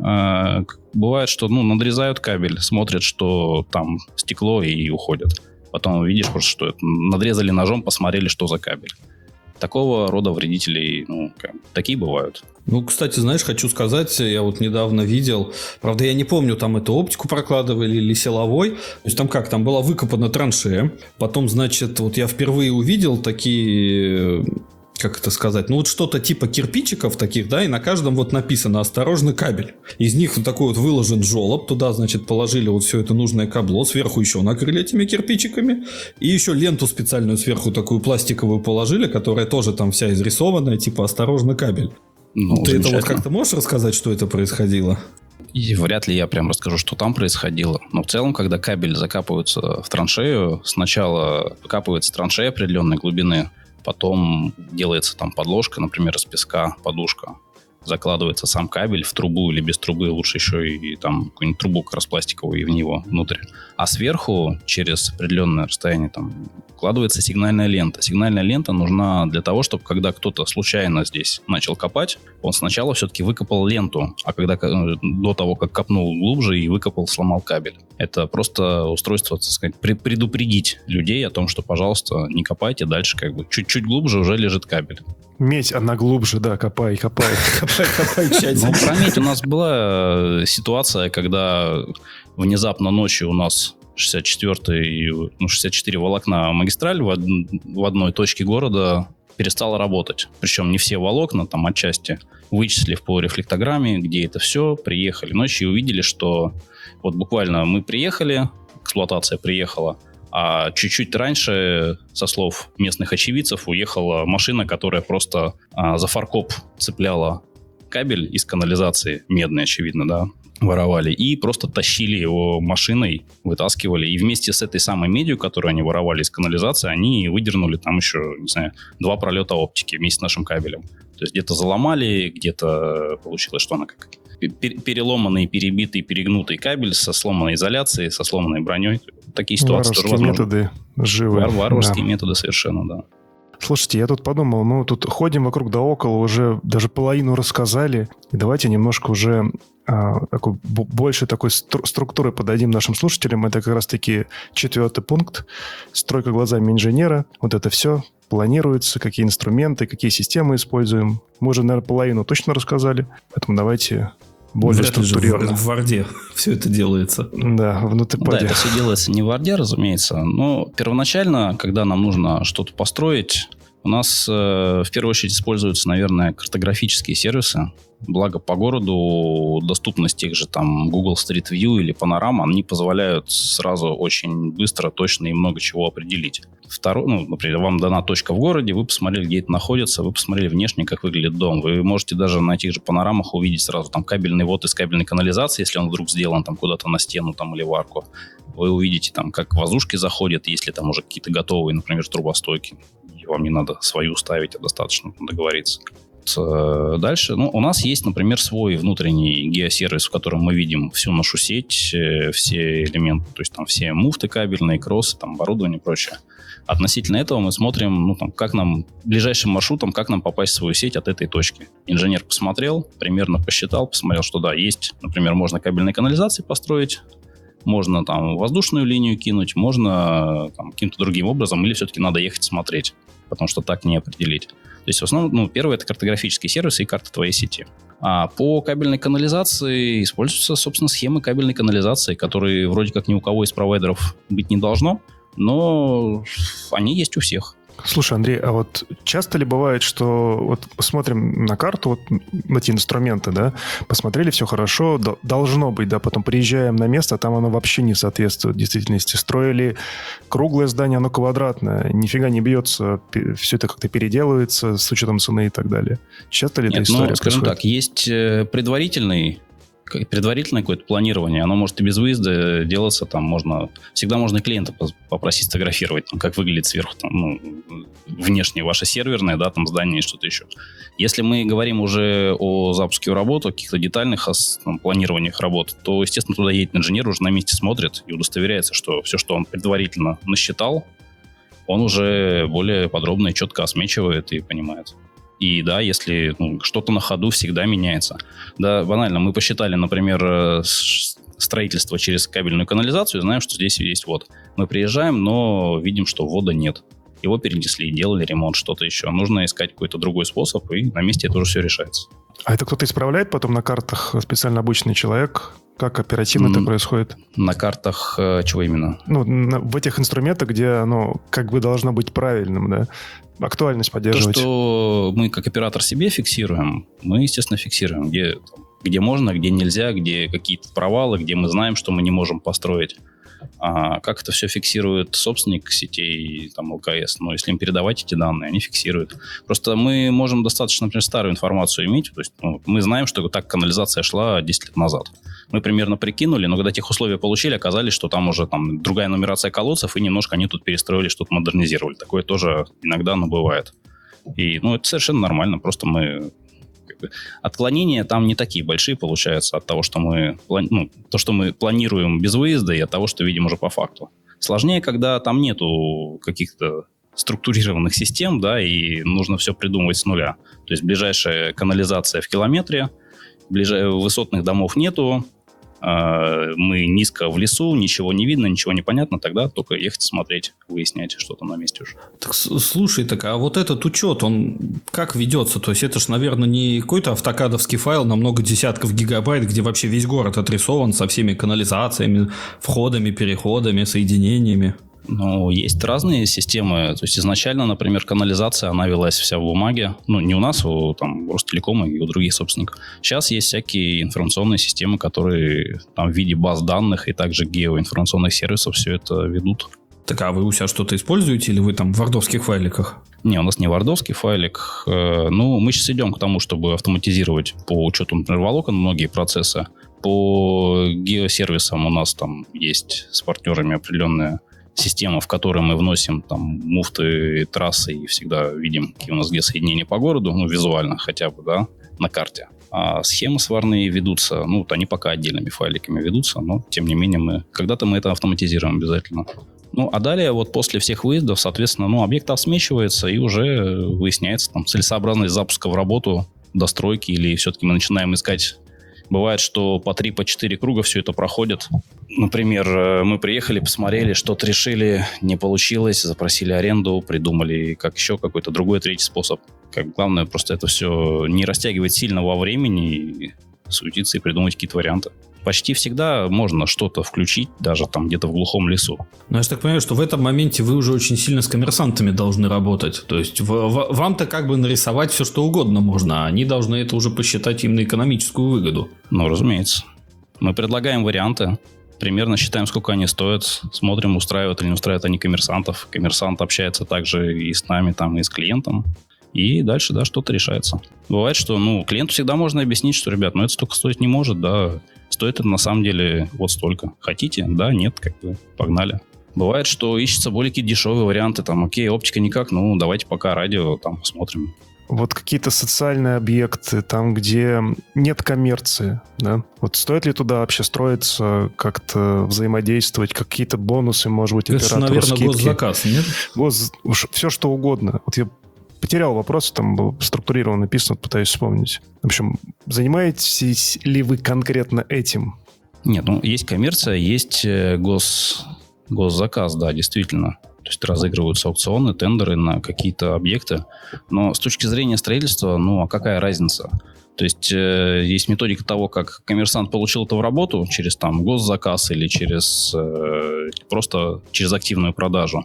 C: Э, бывает, что ну, надрезают кабель, смотрят, что там стекло, и уходят. Потом видишь просто, что это, надрезали ножом, посмотрели, что за кабель. Такого рода вредителей, ну, как, такие бывают.
A: Ну, кстати, знаешь, хочу сказать, я вот недавно видел, правда, я не помню, там эту оптику прокладывали или силовой, то есть там как, там была выкопана траншея, потом, значит, вот я впервые увидел такие... как это сказать, ну вот что-то типа кирпичиков таких, да, и на каждом вот написано «осторожный кабель». Из них вот такой вот выложен желоб, туда, значит, положили вот все это нужное кабло, сверху еще накрыли этими кирпичиками, и еще ленту специальную сверху такую пластиковую положили, которая тоже там вся изрисованная, типа «осторожный кабель».
C: Ну,
A: Ты это вот как-то можешь рассказать, что это происходило?
C: И вряд ли я прям расскажу, что там происходило. Но в целом, когда кабель закапывается в траншею, сначала закапывается траншея определенной глубины, потом делается там подложка, например, из песка, подушка. Закладывается сам кабель в трубу или без трубы, лучше еще и, и там какую-нибудь трубу как раз пластиковую и в него внутрь. А сверху через определенное расстояние там вкладывается сигнальная лента. Сигнальная лента нужна для того, чтобы когда кто-то случайно здесь начал копать, он сначала все-таки выкопал ленту, а когда до того, как копнул глубже и выкопал, сломал кабель. Это просто устройство, так сказать, предупредить людей о том, что, пожалуйста, не копайте дальше, как бы чуть-чуть глубже уже лежит кабель.
B: Медь, она глубже, да, копай, копай.
A: Копай, копай,
C: Ну, про медь у нас была ситуация, когда внезапно ночью у нас шестьдесят четвёртый, ну, шестьдесят четыре волокна магистраль в, од... в одной точке города перестала работать. Причем не все волокна, там отчасти вычислив по рефлектограмме, где это все, приехали ночью и увидели, что вот буквально мы приехали, эксплуатация приехала, а чуть-чуть раньше, со слов местных очевидцев, уехала машина, которая просто а, за фаркоп цепляла кабель из канализации, медный, очевидно, да, воровали, и просто тащили его машиной, вытаскивали, и вместе с этой самой медью, которую они воровали из канализации, они выдернули там еще, не знаю, два пролета оптики вместе с нашим кабелем. То есть где-то заломали, где-то получилось, что она как переломанный, перебитый, перегнутый кабель со сломанной изоляцией, со сломанной броней. Такие ситуации тоже возможны.
B: Методы живы.
C: Вар- варварские
B: да.
C: методы совершенно, да.
B: Слушайте, я тут подумал, мы тут ходим вокруг да около, уже даже половину рассказали. И давайте немножко уже а, такой, б- больше такой стру- структуры подадим нашим слушателям. Это как раз-таки четвертый пункт. Стройка глазами инженера. Вот это все планируется, какие инструменты, какие системы используем. Мы уже, наверное, половину точно рассказали. Поэтому давайте более
A: Вряд ли же
B: структурированно.
A: в Варде все это делается.
B: Да, в
C: Да,
B: нотепаде.
C: это все делается не в Варде, разумеется. Но первоначально, когда нам нужно что-то построить, у нас э, в первую очередь используются, наверное, картографические сервисы. Благо по городу доступность тех же там Google Street View или Panorama, они позволяют сразу очень быстро, точно и много чего определить. Второе, ну, например, вам дана точка в городе, вы посмотрели, где это находится, вы посмотрели внешне, как выглядит дом. Вы можете даже на тех же панорамах увидеть сразу там кабельный ввод из кабельной канализации, если он вдруг сделан там куда-то на стену там, или в арку. Вы увидите там, как воздушки заходят, если там уже какие-то готовые, например, трубостойки. И вам не надо свою ставить, а достаточно договориться. Дальше, ну, у нас есть, например, свой внутренний геосервис, в котором мы видим всю нашу сеть, все элементы, то есть там все муфты кабельные, кроссы, там оборудование и прочее. Относительно этого мы смотрим, ну, там, как нам, ближайшим маршрутом, как нам попасть в свою сеть от этой точки. Инженер посмотрел, примерно посчитал, посмотрел, что да, есть, например, можно кабельные канализации построить, можно там воздушную линию кинуть, можно там, каким-то другим образом, или все-таки надо ехать смотреть, потому что так не определить. То есть в основном, ну, первое — это картографические сервисы и карта твоей сети. А по кабельной канализации используются, собственно, схемы кабельной канализации, которые вроде как ни у кого из провайдеров быть не должно, но они есть у всех.
B: Слушай, Андрей, а вот часто ли бывает, что вот посмотрим на карту, вот эти инструменты, да, посмотрели, все хорошо, до, должно быть, да, потом приезжаем на место, а там оно вообще не соответствует действительности. Строили круглое здание, оно квадратное, нифига не бьется, все это как-то переделывается с учетом цены и так далее. Часто ли
C: Нет,
B: эта история
C: ну, скажем
B: происходит?
C: так, есть предварительный предварительное какое-то планирование, оно может и без выезда делаться, там можно, всегда можно и клиента попросить сфотографировать, там, как выглядит сверху, там, ну, внешне ваше серверное, да, там, здание и что-то еще. Если мы говорим уже о запуске в работу, о каких-то детальных там, планированиях работ, то, естественно, туда едет инженер, уже на месте смотрит и удостоверяется, что все, что он предварительно насчитал, он уже более подробно и четко осмечивает и понимает. И да, если ну, что-то на ходу всегда меняется. Да, банально, мы посчитали, например, строительство через кабельную канализацию, знаем, что здесь есть ввод. Мы приезжаем, но видим, что ввода нет. Его перенесли, делали ремонт, что-то еще. Нужно искать какой-то другой способ, и на месте это уже все решается.
B: А это кто-то исправляет потом на картах, специально обученный человек? Как оперативно Н- это происходит?
C: На картах э, чего именно?
B: Ну, на, в этих инструментах, где оно как бы должно быть правильным, да? Актуальность поддерживать.
C: То, что мы как оператор себе фиксируем, мы, естественно, фиксируем, где, где можно, где нельзя, где какие-то провалы, где мы знаем, что мы не можем построить. А как это все фиксирует собственник сетей, там, ЛКС? Ну, если им передавать эти данные, они фиксируют. Просто мы можем достаточно, например, старую информацию иметь. То есть ну, мы знаем, что так канализация шла десять лет назад. Мы примерно прикинули, но когда тех условия получили, оказались, что там уже там, другая нумерация колодцев, и немножко они тут перестроили, что-то модернизировали. Такое тоже иногда, но бывает. И ну, это совершенно нормально. Просто мы... Отклонения там не такие большие получаются от того, что мы, ну, то, что мы планируем без выезда, и от того, что видим уже по факту. Сложнее, когда там нету каких-то структурированных систем, да, и нужно все придумывать с нуля. То есть ближайшая канализация в километре, ближ... высотных домов нету, мы низко в лесу, ничего не видно, ничего не понятно, тогда только ехать смотреть, выяснять, что там на месте уже.
A: Так, слушай, так а вот этот учет, он как ведется? То есть это ж, наверное, не какой-то автокадовский файл на много десятков гигабайт, где вообще весь город отрисован со всеми канализациями, входами, переходами, соединениями.
C: Ну, есть разные системы. То есть изначально, например, канализация, она велась вся в бумаге. Ну, не у нас, у там, Ростелекома и у других собственников. Сейчас есть всякие информационные системы, которые там в виде баз данных и также геоинформационных сервисов все это ведут.
A: Так, а вы у себя что-то используете или вы там в вардовских файликах?
C: Не, у нас не вардовский файлик. Ну, мы сейчас идем к тому, чтобы автоматизировать по учету, например, волокон многие процессы. По геосервисам у нас там есть с партнерами определенная система, в которой мы вносим там муфты, трассы и всегда видим, какие у нас где соединения по городу, ну, визуально хотя бы, да, на карте. А схемы сварные ведутся, ну, вот они пока отдельными файликами ведутся, но, тем не менее, мы когда-то мы это автоматизируем обязательно. Ну, а далее, вот после всех выездов, соответственно, ну, объект осмечивается и уже выясняется там целесообразность запуска в работу, достройки, или все-таки мы начинаем искать. Бывает, что по три, по четыре круга все это проходит. Например, мы приехали, посмотрели, что-то решили, не получилось, запросили аренду, придумали как еще какой-то другой, третий способ. Как главное, просто это все не растягивать сильно во времени, и суетиться и придумать какие-то варианты. Почти всегда можно что-то включить, даже там где-то в глухом лесу.
A: Но я же так понимаю, что в этом моменте вы уже очень сильно с коммерсантами должны работать. То есть в, в, вам-то как бы нарисовать все, что угодно можно, а они должны это уже посчитать именно экономическую выгоду.
C: Ну, разумеется. Мы предлагаем варианты, примерно считаем, сколько они стоят, смотрим, устраивают или не устраивают они коммерсантов. Коммерсант общается также и с нами, там, и с клиентом. И дальше, да, что-то решается. Бывает, что, ну, клиенту всегда можно объяснить, что, ребят, ну, это столько стоить не может, да. Стоит это на самом деле вот столько. Хотите? Да, нет, как бы погнали. Бывает, что ищутся более какие-то дешевые варианты. Там, окей, оптика никак, ну, давайте пока радио там посмотрим.
B: Вот какие-то социальные объекты, там, где нет коммерции, да? Вот стоит ли туда вообще строиться, как-то взаимодействовать, какие-то бонусы, может быть,
A: это
B: оператору,
A: наверное,
B: скидки?
A: госзаказ, нет?
B: Гос... Уж все, что угодно. Вот я потерял вопрос, там был структурированно написано, пытаюсь вспомнить. В общем, занимаетесь ли вы конкретно этим?
C: Нет, ну, есть коммерция, есть гос... госзаказ, да, действительно. То есть разыгрываются аукционы, тендеры на какие-то объекты. Но с точки зрения строительства, ну, а какая разница? То есть э, есть методика того, как коммерсант получил это в работу через там госзаказ или через э, просто через активную продажу.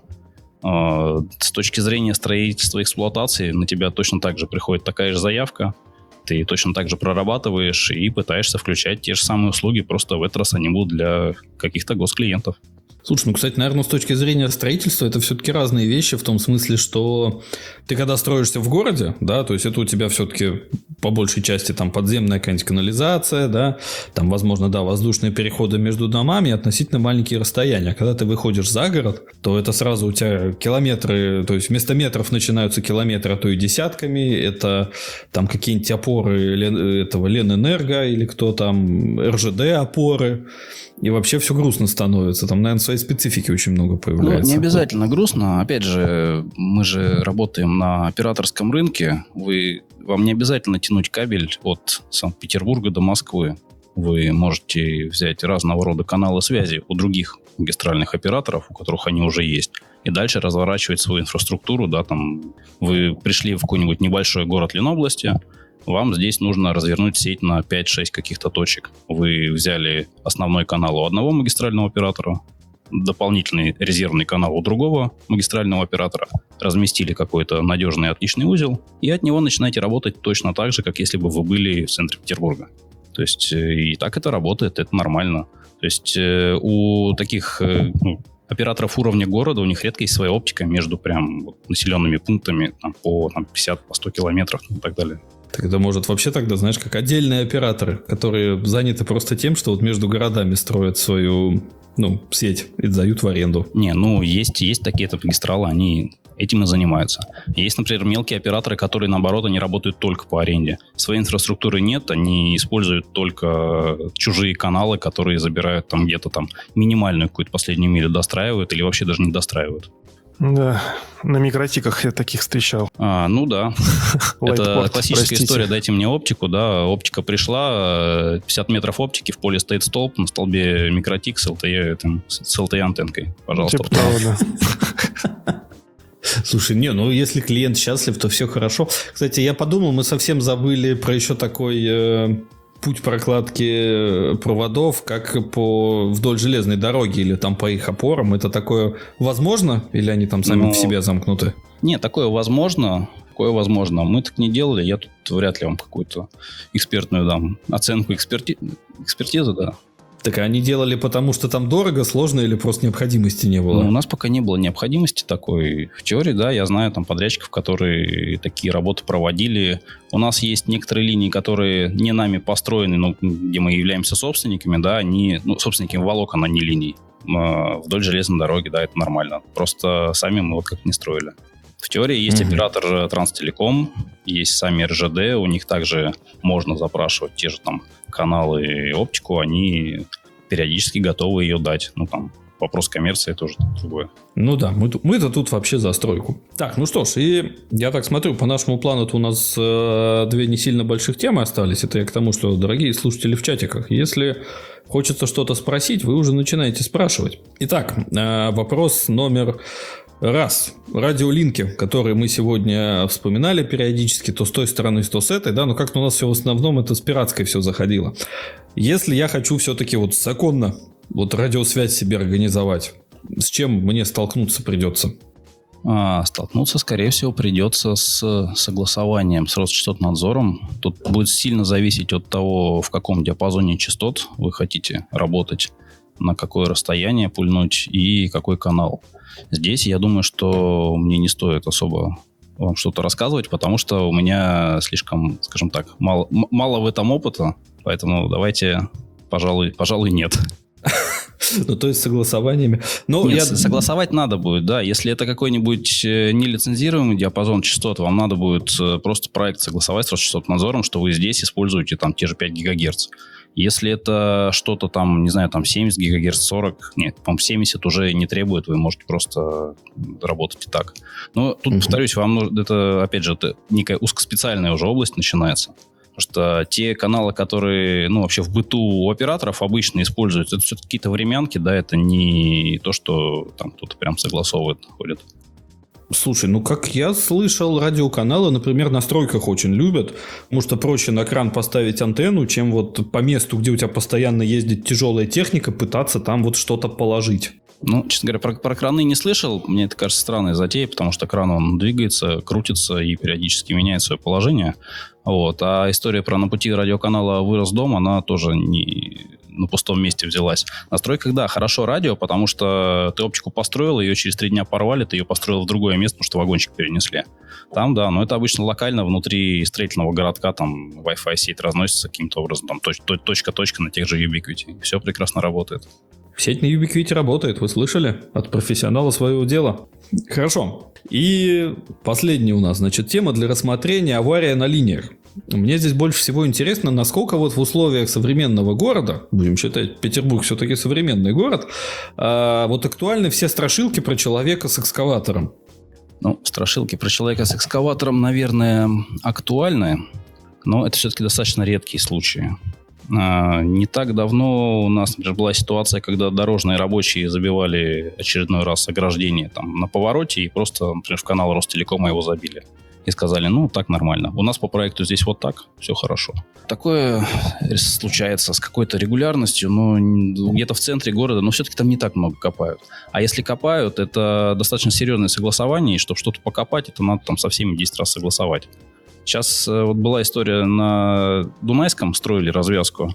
C: С точки зрения строительства и эксплуатации на тебя точно так же приходит такая же заявка, ты точно так же прорабатываешь и пытаешься включать те же самые услуги, просто в этот раз они будут для каких-то госклиентов.
A: Слушай, ну, кстати, наверное, с точки зрения строительства это все-таки разные вещи в том смысле, что ты когда строишься в городе, да, то есть это у тебя все-таки по большей части там подземная какая-нибудь канализация, да, там, возможно, да, воздушные переходы между домами, относительно маленькие расстояния. А когда ты выходишь за город, то это сразу у тебя километры, то есть вместо метров начинаются километры, а то и десятками, это там какие-нибудь опоры этого Ленэнерго или кто там, эр жэ дэ опоры. И вообще все грустно становится. Там, наверное, своей специфики очень много появляется.
C: Ну, не обязательно грустно. Опять же, мы же работаем на операторском рынке. Вы, вам не обязательно тянуть кабель от Санкт-Петербурга до Москвы. Вы можете взять разного рода каналы связи у других магистральных операторов, у которых они уже есть, и дальше разворачивать свою инфраструктуру. Да, там, вы пришли в какой-нибудь небольшой город Ленобласти, вам здесь нужно развернуть сеть на пять-шесть каких-то точек. Вы взяли основной канал у одного магистрального оператора, дополнительный резервный канал у другого магистрального оператора, разместили какой-то надежный отличный узел, и от него начинаете работать точно так же, как если бы вы были в центре Петербурга. То есть и так это работает, это нормально. То есть у таких ну, операторов уровня города, у них редко есть своя оптика между прям вот, населенными пунктами там, по там, пятьдесят, по сто километров и так далее.
A: Так это может вообще тогда, знаешь, как отдельные операторы, которые заняты просто тем, что вот между городами строят свою, ну, сеть и сдают в аренду.
C: Не, ну, есть, есть такие магистралы, они этим и занимаются. Есть, например, мелкие операторы, которые, наоборот, они работают только по аренде. Своей инфраструктуры нет, они используют только чужие каналы, которые забирают там где-то там минимальную какую-то последнюю милю, достраивают или вообще даже не достраивают.
B: Да, на микротиках я таких встречал.
C: А, ну да. Это
B: Lightport,
C: классическая
B: простите.
C: история. Дайте мне оптику, да. Оптика пришла, пятьдесят метров оптики, в поле стоит столб, на столбе микротик с эл ти и, там, с эл ти и-антенкой. Пожалуйста.
B: Типа того, да.
A: Слушай, не, ну если клиент счастлив, то все хорошо. Кстати, я подумал, мы совсем забыли про еще такой э, путь прокладки проводов, как по вдоль железной дороги или там по их опорам. Это такое возможно? Или они там сами
C: Ну,
A: в себе замкнуты?
C: Нет, такое возможно. Такое возможно. Мы так не делали. Я тут вряд ли вам какую-то экспертную дам оценку эксперти... экспертизы, да.
A: Так они делали потому, что там дорого, сложно или просто необходимости не было?
C: Ну, у нас пока не было необходимости такой. В теории, да, я знаю там подрядчиков, которые такие работы проводили. У нас есть некоторые линии, которые не нами построены, но где мы являемся собственниками, да, они, ну, собственниками волокон, а не линий. Вдоль железной дороги, да, это нормально. Просто сами мы вот как не строили. В теории есть mm-hmm. оператор Транстелеком, есть сами эр жэ дэ, у них также можно запрашивать те же там каналы и оптику, они периодически готовы ее дать. Ну, там, вопрос коммерции тоже другое.
A: Ну да, мы, мы-то тут вообще за стройку. Так, ну что ж, и я так смотрю, по нашему плану-то у нас э, две не сильно больших темы остались. Это я к тому, что, дорогие слушатели в чатиках, если хочется что-то спросить, вы уже начинаете спрашивать. Итак, э, вопрос номер... Раз. Радиолинки, которые мы сегодня вспоминали периодически, то с той стороны, то с этой, да, но как-то у нас все в основном это с пиратской все заходило. Если я хочу все-таки вот законно вот радиосвязь себе организовать, с чем мне столкнуться придется?
C: А, столкнуться, скорее всего, придется с согласованием с Росчастотнадзором. Тут будет сильно зависеть от того, в каком диапазоне частот вы хотите работать, на какое расстояние пульнуть и какой канал. Здесь я думаю, что мне не стоит особо вам что-то рассказывать, потому что у меня слишком, скажем так, мало, м- мало в этом опыта, поэтому давайте, пожалуй, пожалуй, нет.
A: Ну, то есть согласованиями. Но
C: Нет,
A: я...
C: согласовать надо будет, да. Если это какой-нибудь нелицензируемый диапазон частот, вам надо будет просто проект согласовать с Росчастотнадзором, что вы здесь используете там те же пять гигагерц. Если это что-то там, не знаю, там семьдесят гигагерц, сорок, нет, по-моему, семьдесят уже не требует, вы можете просто работать и так. Но тут, uh-huh. повторюсь, вам нужно, это, опять же, это некая узкоспециальная уже область начинается. Потому что те каналы, которые, ну, вообще в быту у операторов обычно используются, это все-таки какие-то времянки, да, это не то, что там кто-то прям согласовывает, ходит.
A: Слушай, ну как я слышал, радиоканалы, например, на стройках очень любят, потому что проще на кран поставить антенну, чем вот по месту, где у тебя постоянно ездит тяжелая техника, пытаться там вот что-то положить.
C: Ну, честно говоря, про, про краны не слышал. Мне это кажется странной затеей, потому что кран, он двигается, крутится и периодически меняет свое положение. Вот. А история про на пути радиоканала «Вырос дом», она тоже не, на пустом месте взялась. На стройках, да, хорошо радио, потому что ты оптику построил, ее через три дня порвали, ты ее построил в другое место, потому что вагончик перенесли. Там, да, но это обычно локально внутри строительного городка, там Wi-Fi сеть разносится каким-то образом, там точ- точка-точка на тех же Ubiquiti. Все прекрасно работает.
A: Сеть на Ubiquiti работает, вы слышали? От профессионала своего дела. Хорошо. И последняя у нас, значит, тема для рассмотрения — авария на линиях. Мне здесь больше всего интересно, насколько вот в условиях современного города, будем считать, Петербург все-таки современный город, а, вот актуальны все страшилки про человека с экскаватором.
C: Ну, страшилки про человека с экскаватором, наверное, актуальны, но это все-таки достаточно редкие случаи. А, не так давно у нас, например, была ситуация, когда дорожные рабочие забивали очередной раз ограждение там, на повороте и просто, например, в канал Ростелекома его забили. И сказали, ну, так нормально. У нас по проекту здесь вот так, все хорошо. Такое случается с какой-то регулярностью, но где-то в центре города, но все-таки там не так много копают. А если копают, это достаточно серьезное согласование, и чтобы что-то покопать, это надо там со всеми десять раз согласовать. Сейчас вот была история на Дунайском, строили развязку.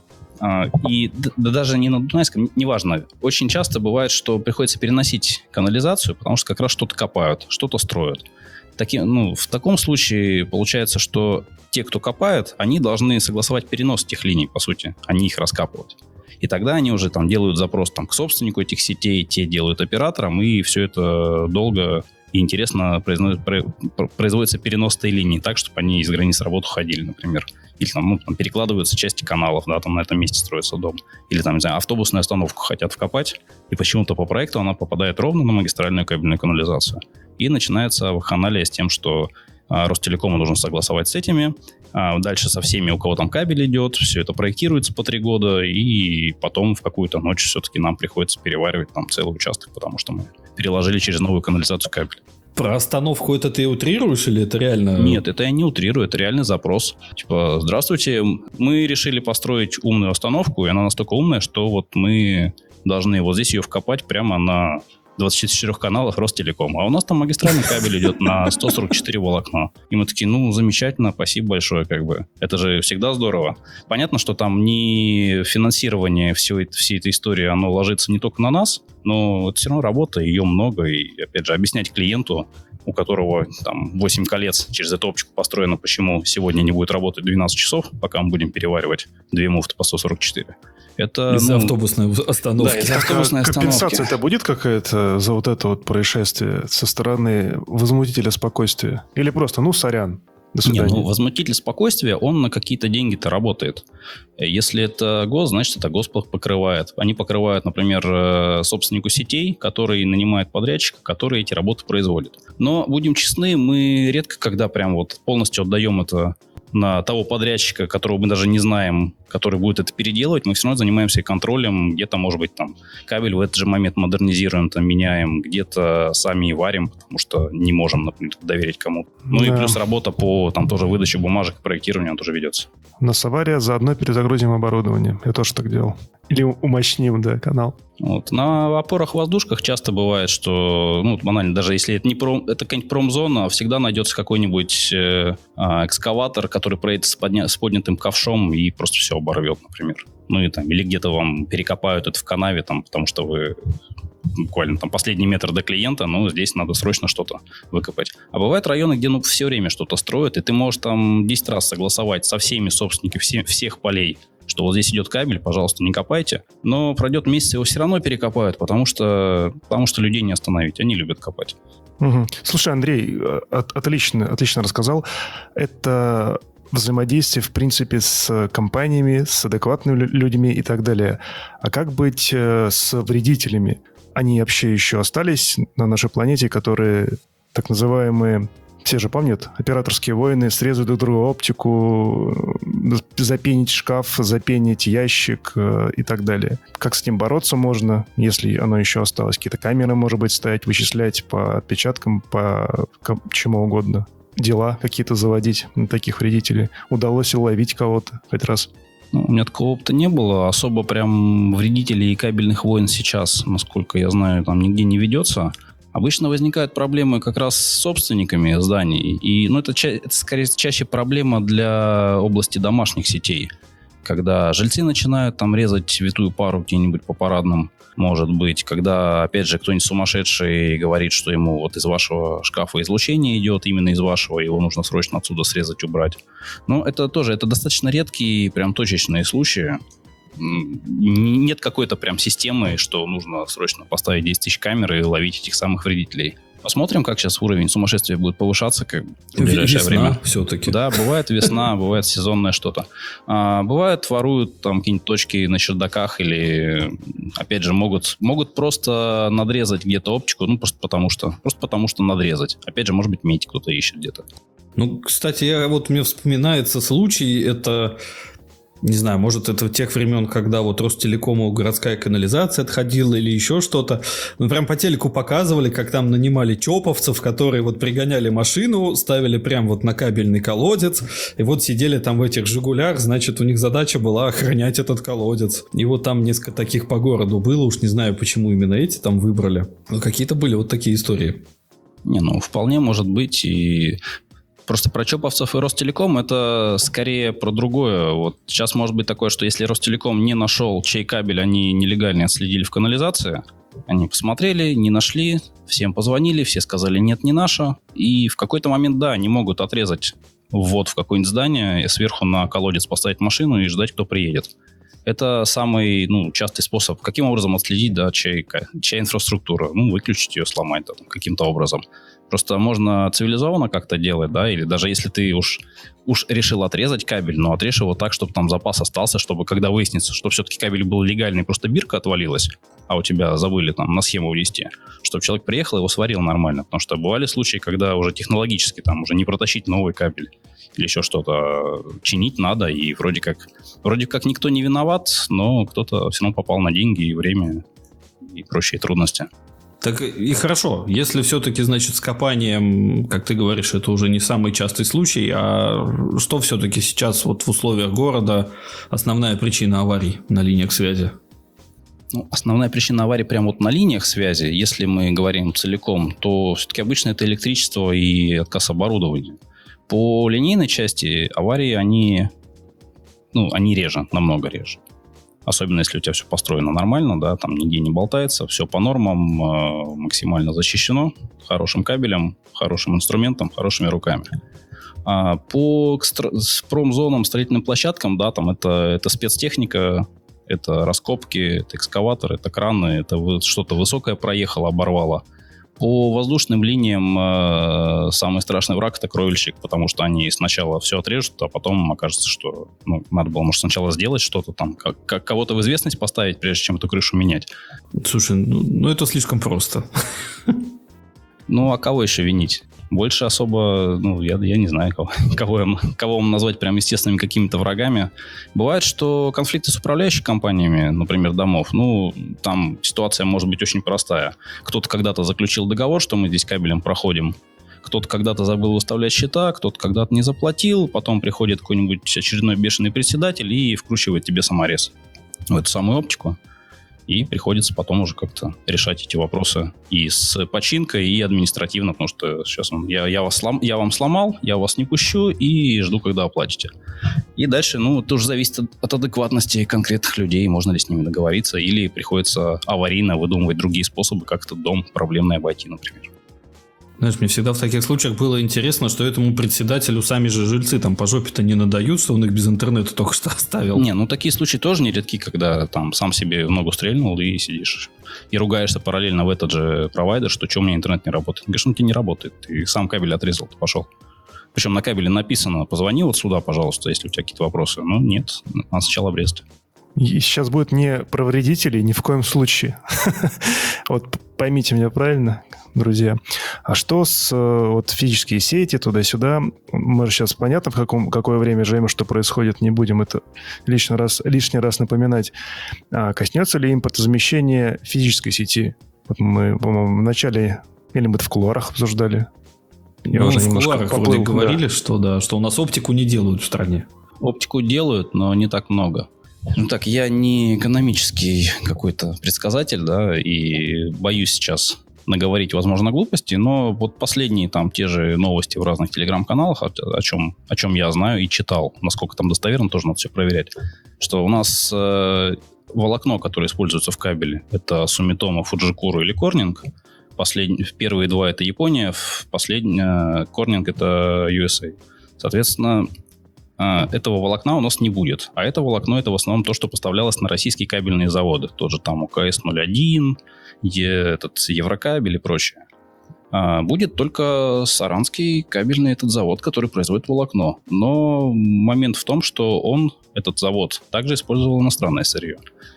C: И да, даже не на Дунайском, неважно. Очень часто бывает, что приходится переносить канализацию, потому что как раз что-то копают, что-то строят. Таки, ну, в таком случае получается, что те, кто копает, они должны согласовать перенос этих линий, по сути, а не их раскапывать. И тогда они уже там делают запрос там, к собственнику этих сетей, те делают операторам, и все это долго и интересно производится перенос этой линии так, чтобы они из границ работы ходили, например. Или там, ну, там перекладываются части каналов, да, там на этом месте строится дом. Или там, не знаю, автобусную остановку хотят вкопать, и почему-то по проекту она попадает ровно на магистральную кабельную канализацию. И начинается вакханалия с тем, что а, Ростелекому нужно согласовать с этими, а дальше со всеми, у кого там кабель идет, все это проектируется по три года, и потом в какую-то ночь все-таки нам приходится переваривать там целый участок, потому что мы переложили через новую канализацию кабель.
A: Про остановку это ты утрируешь или это реально?
C: Нет, это я не утрирую, это реальный запрос. Типа, здравствуйте, мы решили построить умную остановку, и она настолько умная, что вот мы должны вот здесь ее вкопать прямо на двадцати четырёх каналах Ростелекома. А у нас там магистральный кабель идет на сто сорок четыре волокна. И мы такие, ну, замечательно, спасибо большое, как бы. Это же всегда здорово. Понятно, что там не финансирование всей, всей этой истории, оно ложится не только на нас, но это все равно работа, ее много. И, опять же, объяснять клиенту, у которого там восемь колец через эту оптику построено, почему сегодня не будет работать двенадцать часов, пока мы будем переваривать две муфты по сто сорок четыре. Это,
A: из-за
C: ну,
A: автобусной остановки.
C: Да, из-за автобусной остановки.
B: Компенсация-то будет какая-то за вот это вот происшествие со стороны возмутителя спокойствия? Или просто, ну, сорян, до свидания?
C: Не, ну, возмутитель спокойствия, он на какие-то деньги-то работает. Если это гос, значит, это гос покрывает. Они покрывают, например, собственнику сетей, который нанимает подрядчика, который эти работы производит. Но, будем честны, мы редко когда прям вот полностью отдаем это на того подрядчика, которого мы даже не знаем, который будет это переделывать. Мы все равно занимаемся контролем. Где-то, может быть, там кабель в этот же момент модернизируем, там, меняем, где-то сами варим, потому что не можем, например, доверить кому-то. Ну да. И плюс работа по там тоже выдаче бумажек и проектированию тоже ведется.
B: У нас авария, заодно перезагрузим оборудование. Я тоже так делал. Или умощним, да, канал.
C: Вот. На опорах-воздушках часто бывает, что, ну, банально, даже если это не пром, это какая-нибудь промзона, всегда найдется какой-нибудь э, экскаватор, который проедет с, подня, с поднятым ковшом и просто все оборвет, например. Ну и там, или где-то вам перекопают это в канаве, там, потому что вы буквально там последний метр до клиента, но здесь надо срочно что-то выкопать. А бывают районы, где, ну, все время что-то строят, и ты можешь там десять раз согласовать со всеми собственниками все, всех полей, что вот здесь идет кабель, пожалуйста, не копайте. Но пройдет месяц, его все равно перекопают, потому что, потому что людей не остановить. Они любят копать.
B: Угу. Слушай, Андрей, от, отлично, отлично рассказал. Это взаимодействие, в принципе, с компаниями, с адекватными людьми и так далее. А как быть с вредителями? Они вообще еще остались на нашей планете, которые так называемые... Все же помнят, операторские войны, срезать друг другу оптику, запенить шкаф, запенить ящик э, и так далее. Как с ним бороться можно, если оно еще осталось? Какие-то камеры, может быть, ставить, вычислять по отпечаткам, по чему угодно. Дела какие-то заводить на таких вредителей. Удалось уловить кого-то хоть раз?
C: Ну, у меня такого опыта не было. Особо прям вредителей и кабельных войн сейчас, насколько я знаю, там нигде не ведется. Обычно возникают проблемы как раз с собственниками зданий. И, ну, это, ча- это скорее чаще проблема для области домашних сетей. когда жильцы начинают там резать витую пару где-нибудь по парадным, может быть, когда, опять же, кто-нибудь сумасшедший говорит, что ему вот из вашего шкафа излучение идет, именно из вашего, его нужно срочно отсюда срезать, убрать. Но это тоже, это достаточно редкие, прям точечные случаи. Нет какой-то прям системы, что нужно срочно поставить десять тысяч камер и ловить этих самых вредителей. Посмотрим, как сейчас уровень сумасшествия будет повышаться как в ближайшее
A: весна
C: время.
A: все-таки.
C: Да, бывает весна, бывает сезонное что-то. А, бывает, воруют там какие-нибудь точки на чердаках или, опять же, могут, могут просто надрезать где-то оптику, ну, просто потому что, просто потому что надрезать. Опять же, может быть, медь кто-то ищет где-то.
A: Ну, кстати, я, вот мне вспоминается случай, это... Не знаю, может, это тех времен, когда вот Ростелекому городская канализация отходила или еще что-то. Ну, прям по телеку показывали, как там нанимали чоповцев, которые вот пригоняли машину, ставили прям вот на кабельный колодец, и вот сидели там в этих «Жигулях», значит, у них задача была охранять этот колодец. И вот там несколько таких по городу было, уж не знаю, почему именно эти там выбрали. Но какие-то были вот такие истории.
C: Не, ну, вполне может быть, и... Просто про чоповцев и Ростелеком это скорее про другое. Вот сейчас может быть такое, что если Ростелеком не нашел, чей кабель они нелегально отследили в канализации, они посмотрели, не нашли, всем позвонили, все сказали нет, не наша. И в какой-то момент, да, они могут отрезать ввод в какое-нибудь здание, и сверху на колодец поставить машину и ждать, кто приедет. Это самый ну, частый способ. Каким образом отследить, да, чья, чья инфраструктура? Ну, выключить ее, сломать да, каким-то образом. Просто можно цивилизованно как-то делать, да, или даже если ты уж, уж решил отрезать кабель, но отрежь его так, чтобы там запас остался, чтобы когда выяснится, что все-таки кабель был легальный, просто бирка отвалилась, а у тебя забыли там на схему внести, чтобы человек приехал и его сварил нормально. Потому что бывали случаи, когда уже технологически там уже не протащить новый кабель или еще что-то чинить надо, и вроде как, вроде как никто не виноват, но кто-то все равно попал на деньги и время, и прочие трудности.
A: Так и хорошо, если все-таки, значит, с копанием, как ты говоришь, это уже не самый частый случай, а что все-таки сейчас вот в условиях города основная причина аварий на линиях связи?
C: Ну, основная причина аварии прямо вот на линиях связи, если мы говорим целиком, то все-таки обычно это электричество и отказ оборудования. По линейной части аварии, они, ну, они реже, намного реже. Особенно, если у тебя все построено нормально, да, там нигде не болтается, все по нормам, э, максимально защищено, хорошим кабелем, хорошим инструментом, хорошими руками. А по экстра- промзонам, строительным площадкам, да, там это, это спецтехника, это раскопки, это экскаватор, это краны, это вы- что-то высокое проехало, оборвало. По воздушным линиям э, самый страшный враг – это кровельщик, потому что они сначала все отрежут, а потом окажется, что ну, надо было, может, сначала сделать что-то там, как, как кого-то в известность поставить, прежде чем эту крышу менять.
A: Слушай, ну, ну это слишком просто.
C: Ну, а кого еще винить? Больше особо, ну, я, я не знаю, кого, кого, я, кого вам назвать прям естественными какими-то врагами. Бывает, что конфликты с управляющими компаниями, например, домов, ну, там ситуация может быть очень простая. Кто-то когда-то заключил договор, что мы здесь кабелем проходим. Кто-то когда-то забыл выставлять счета, кто-то когда-то не заплатил, потом приходит какой-нибудь очередной бешеный председатель и вкручивает тебе саморез в эту самую оптику. И приходится потом уже как-то решать эти вопросы и с починкой, и административно, потому что сейчас он, я, я, вас слом, я вам сломал, я вас не пущу и жду, когда оплатите. И дальше, ну, тоже зависит от, от адекватности конкретных людей, можно ли с ними договориться, или приходится аварийно выдумывать другие способы, как этот дом проблемный обойти, например.
A: Знаешь, мне всегда в таких случаях было интересно, что этому председателю сами же жильцы там по жопе-то не надают, что он их без интернета только что оставил.
C: Не, ну такие случаи тоже нередки, когда там сам себе в ногу стрельнул и сидишь и ругаешься параллельно в этот же провайдер, что что у меня интернет не работает. Говоришь, ну тебе не работает, ты сам кабель отрезал, ты пошел. Причем на кабеле написано, позвони вот сюда, пожалуйста, если у тебя какие-то вопросы. Ну нет, надо сначала обрезать.
B: И сейчас будет не про вредителей ни в коем случае. Вот поймите меня правильно, друзья. А что с вот, физические сети туда-сюда? Мы же сейчас понятно, в каком, какое время живем, что происходит. Не будем это лишний раз, лишний раз напоминать. А коснется ли импортозамещения физической сети? Вот мы, по-моему, в начале или мы в кулуарах обсуждали. Я
A: ну,
B: уже
A: в кулуарах
B: поплыл,
A: вроде
B: да.
A: говорили, что, да, что у нас оптику не делают в стране.
C: Оптику делают, но не так много. Ну так, я не экономический какой-то предсказатель, да, и боюсь сейчас наговорить, возможно, глупости, но вот последние там те же новости в разных телеграм-каналах, о, о, чем, о чем я знаю и читал, насколько там достоверно, тоже надо все проверять. что у нас э, волокно, которое используется в кабеле, это Sumitomo, Fujikura или Corning. Последние, первые два это Япония, последний э, Corning это ю эс эй. Соответственно, э, этого волокна у нас не будет. А это волокно это в основном то, что поставлялось на российские кабельные заводы. Тот же там УКС ноль один, е, этот, Еврокабель и прочее. А, будет только саранский кабельный этот завод, который производит волокно. Но момент в том, что он, этот завод, также использовал иностранное сырье.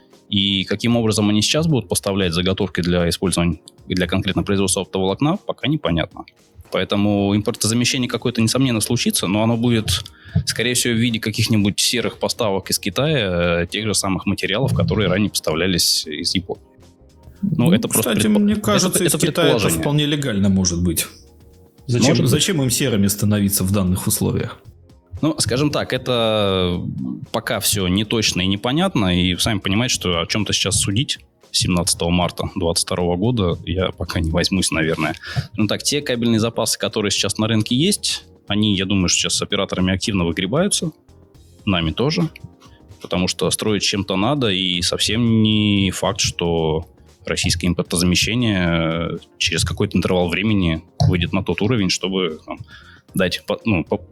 C: И каким образом они сейчас будут поставлять заготовки для использования, для конкретно производства оптоволокна, пока непонятно. Поэтому импортозамещение какое-то, несомненно, случится, но оно будет, скорее всего, в виде каких-нибудь серых поставок из Китая, тех же самых материалов, которые ранее поставлялись из Японии. Ну,
A: ну
C: это
A: кстати,
C: просто предпо...
A: мне кажется,
C: это,
A: из
C: это
A: Китая это вполне легально может быть. Зачем,
C: может быть.
A: Зачем им серыми становиться в данных условиях?
C: Ну, скажем так, это пока все не точно и непонятно, и сами понимаете, что о чем-то сейчас судить семнадцатого марта двадцать второго года я пока не возьмусь, наверное. Ну так, те кабельные запасы, которые сейчас на рынке есть, они, я думаю, что сейчас с операторами активно выгребаются, нами тоже, потому что строить чем-то надо, и совсем не факт, что российское импортозамещение через какой-то интервал времени выйдет на тот уровень, чтобы там, дать, ну, по,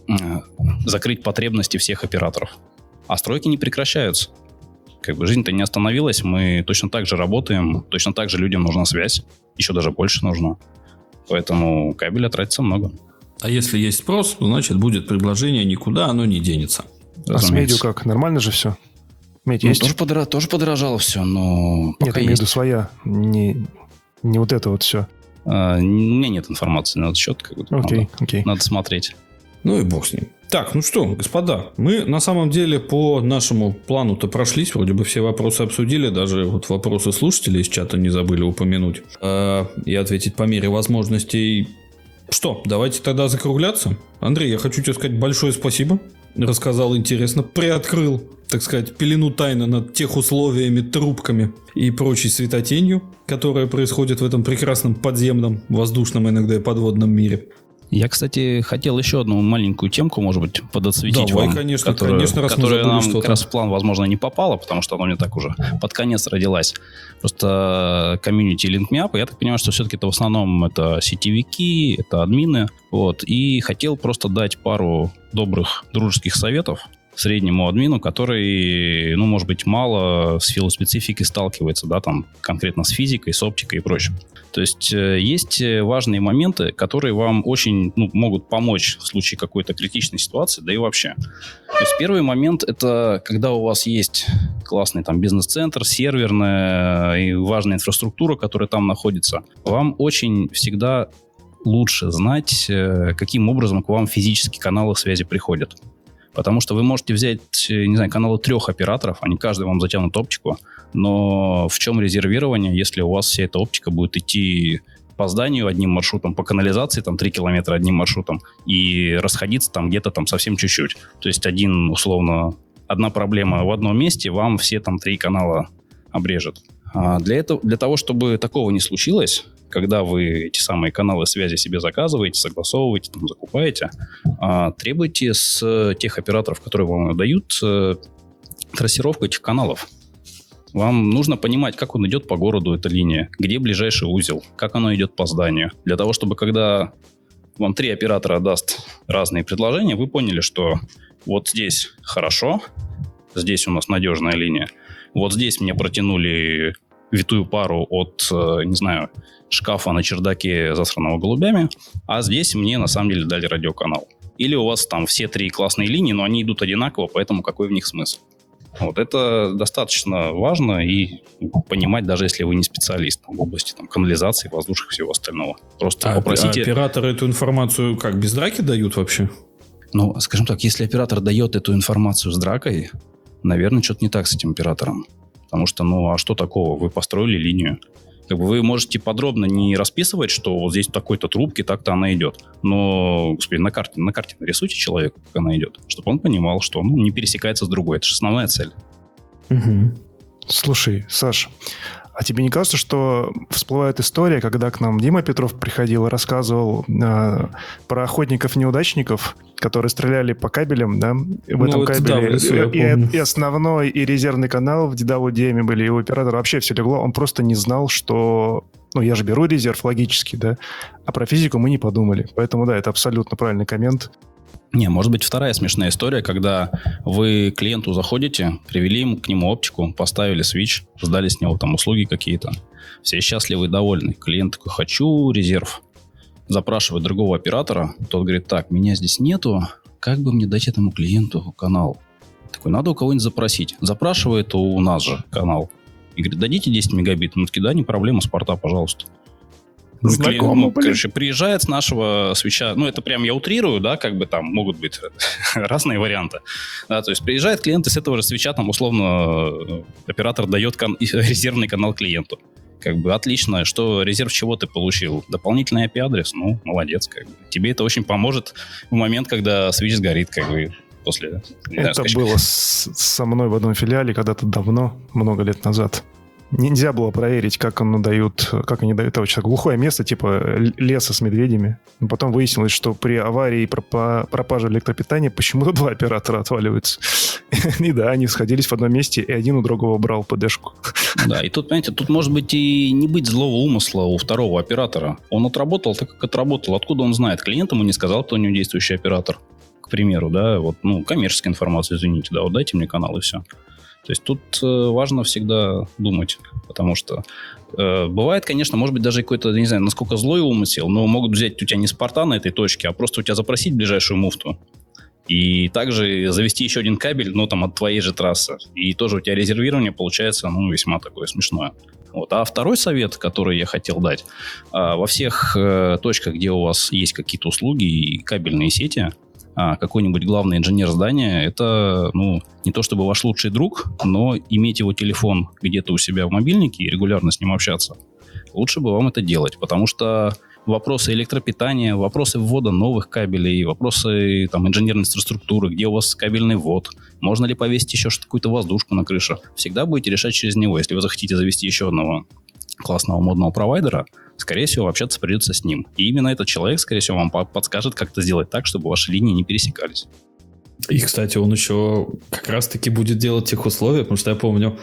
C: закрыть потребности всех операторов. А стройки не прекращаются. Как бы жизнь-то не остановилась, мы точно так же работаем, точно так же людям нужна связь, еще даже больше нужна. Поэтому кабеля тратится много.
A: А если есть спрос, значит будет предложение, никуда оно не денется.
B: А с медью как? Нормально же все? Медь
C: ну,
B: есть?
C: Тоже, подора... тоже подорожало все, но
B: Нет,
C: пока
B: я имею в
C: есть.
B: виду своя, не, не вот это вот все.
C: А, у меня нет информации на этот счет. Как бы,
B: Окей,
C: надо,
B: окей.
C: надо смотреть.
A: Ну и бог с ним. Так, ну что, господа, мы на самом деле по нашему плану-то прошлись, вроде бы все вопросы обсудили, даже вот вопросы слушателей из чата не забыли упомянуть э, и ответить по мере возможностей. Что, давайте тогда закругляться. Андрей, я хочу тебе сказать большое спасибо. Рассказал интересно, приоткрыл, так сказать, пелену тайны над тех условиями, трубками и прочей светотенью, которая происходит в этом прекрасном подземном, воздушном, иногда и подводном мире.
C: Я, кстати, хотел еще одну маленькую темку, может быть, подосветить
A: Давай,
C: вам,
A: конечно,
C: которая,
A: конечно, раз мы
C: которая
A: забыли
C: нам
A: что-то.
C: как раз в план, возможно, не попала, потому что она мне так уже под конец родилась. Просто комьюнити LinkMeUp, я так понимаю, что все-таки это в основном это сетевики, это админы, вот, и хотел просто дать пару добрых дружеских советов среднему админу, который, ну, может быть, мало с филоспецификой сталкивается, да, там, конкретно с физикой, с оптикой и прочим. То есть, э, есть важные моменты, которые вам очень, ну, могут помочь в случае какой-то критичной ситуации, да и вообще. То есть, первый момент – это когда у вас есть классный там бизнес-центр, серверная и важная инфраструктура, которая там находится. Вам очень всегда лучше знать, э, каким образом к вам физические каналы связи приходят. Потому что вы можете взять, не знаю, каналы трех операторов, они каждый вам затянут оптику, но в чем резервирование, если у вас вся эта оптика будет идти по зданию одним маршрутом, по канализации там три километра одним маршрутом и расходиться там где-то там совсем чуть-чуть. То есть один, условно, одна проблема в одном месте, вам все там три канала обрежет. А для этого, для того, чтобы такого не случилось, когда вы эти самые каналы связи себе заказываете, согласовываете, там, закупаете, а, требуйте с тех операторов, которые вам дают, э, трассировку этих каналов. Вам нужно понимать, как он идет по городу, эта линия, где ближайший узел, как оно идет по зданию. Для того, чтобы когда вам три оператора даст разные предложения, вы поняли, что вот здесь хорошо, здесь у нас надежная линия, вот здесь мне протянули витую пару от, не знаю, шкафа на чердаке, засранного голубями, а здесь мне на самом деле дали радиоканал. Или у вас там все три классные линии, но они идут одинаково, поэтому какой в них смысл? Вот это достаточно важно и понимать, даже если вы не специалист в области там, канализации, воздушек и всего остального. Просто
A: А,
C: попросите...
A: а операторы эту информацию как, без драки дают вообще?
C: Ну, скажем так, если оператор дает эту информацию с дракой, наверное, что-то не так с этим оператором. Потому что, ну, а что такого? Вы построили линию. Как бы вы можете подробно не расписывать, что вот здесь в такой-то трубке так-то она идет. Но, господи, на карте, на карте нарисуйте человеку, как она идет, чтобы он понимал, что ну, не пересекается с другой. Это же основная цель.
B: Угу. Слушай, Саш, А тебе не кажется, что всплывает история, когда к нам Дима Петров приходил и рассказывал э, про охотников-неудачников, которые стреляли по кабелям, да? И в
A: Ну,
B: этом
A: это
B: кабеле
A: да, в лесу, я
B: и,
A: помню.
B: и основной, и резервный канал в дедоводеме были, и у оператора вообще все легло. Он просто не знал, что... Ну, я же беру резерв логически, да? А про физику мы не подумали. Поэтому, да, это абсолютно правильный коммент.
C: Не, может быть, вторая смешная история, когда вы к клиенту заходите, привели ему к нему оптику, поставили свич, сдали с него там услуги какие-то. Все счастливы и довольны. Клиент такой: хочу резерв. Запрашивает другого оператора. Тот говорит: так, меня здесь нету. Как бы мне дать этому клиенту канал? Такой: надо у кого-нибудь запросить. Запрашивает у нас же канал. И говорит: дадите десять мегабит? Ну, такие: да, не проблема, с порта, пожалуйста.
B: Знакомо,
C: Ну,
B: блин.
C: короче, приезжает с нашего свеча, ну, это прям я утрирую, да, как бы там могут быть разные варианты. Да, то есть приезжает клиент, и с этого же свеча там условно оператор дает кан- резервный канал клиенту. Как бы отлично, что резерв чего ты получил? Дополнительный ай пи-адрес? Ну, молодец, как бы. Тебе это очень поможет в момент, когда свич сгорит, как бы, после... не знаю,
B: Это
C: скачка.
B: было с- со мной в одном филиале когда-то давно, много лет назад. Нельзя было проверить, как оно дают, как они дают, это очень глухое место, типа леса с медведями. Но потом выяснилось, что при аварии и пропа- пропаже электропитания почему-то два оператора отваливаются. И да, они сходились в одном месте, и один у другого брал ПДшку.
C: Да, и тут, понимаете, тут может быть и не быть злого умысла у второго оператора. Он отработал так, как отработал. Откуда он знает? Клиент ему не сказал, кто у него действующий оператор. К примеру, да, вот, ну, коммерческая информация, извините, да, вот дайте мне канал и все. То есть тут э, важно всегда думать, потому что э, бывает, конечно, может быть, даже какой-то, не знаю, насколько злой умысел, но могут взять у тебя не с порта на этой точке, а просто у тебя запросить ближайшую муфту. И также завести еще один кабель, ну, там, от твоей же трассы. И тоже у тебя резервирование получается, ну, весьма такое смешное. Вот. А второй совет, который я хотел дать. А, во всех э, точках, где у вас есть какие-то услуги и кабельные сети, а, какой-нибудь главный инженер здания, это, ну, не то чтобы ваш лучший друг, но иметь его телефон где-то у себя в мобильнике и регулярно с ним общаться. Лучше бы вам это делать, потому что вопросы электропитания, вопросы ввода новых кабелей, вопросы там, инженерной инфраструктуры, где у вас кабельный ввод, можно ли повесить еще что-то, какую-то воздушку на крыше, всегда будете решать через него. Если вы захотите завести еще одного классного модного провайдера, скорее всего, общаться придется с ним. И именно этот человек, скорее всего, вам подскажет, как это сделать так, чтобы ваши линии не пересекались.
A: И, кстати, он еще как раз-таки будет делать тех условия, потому что я помню,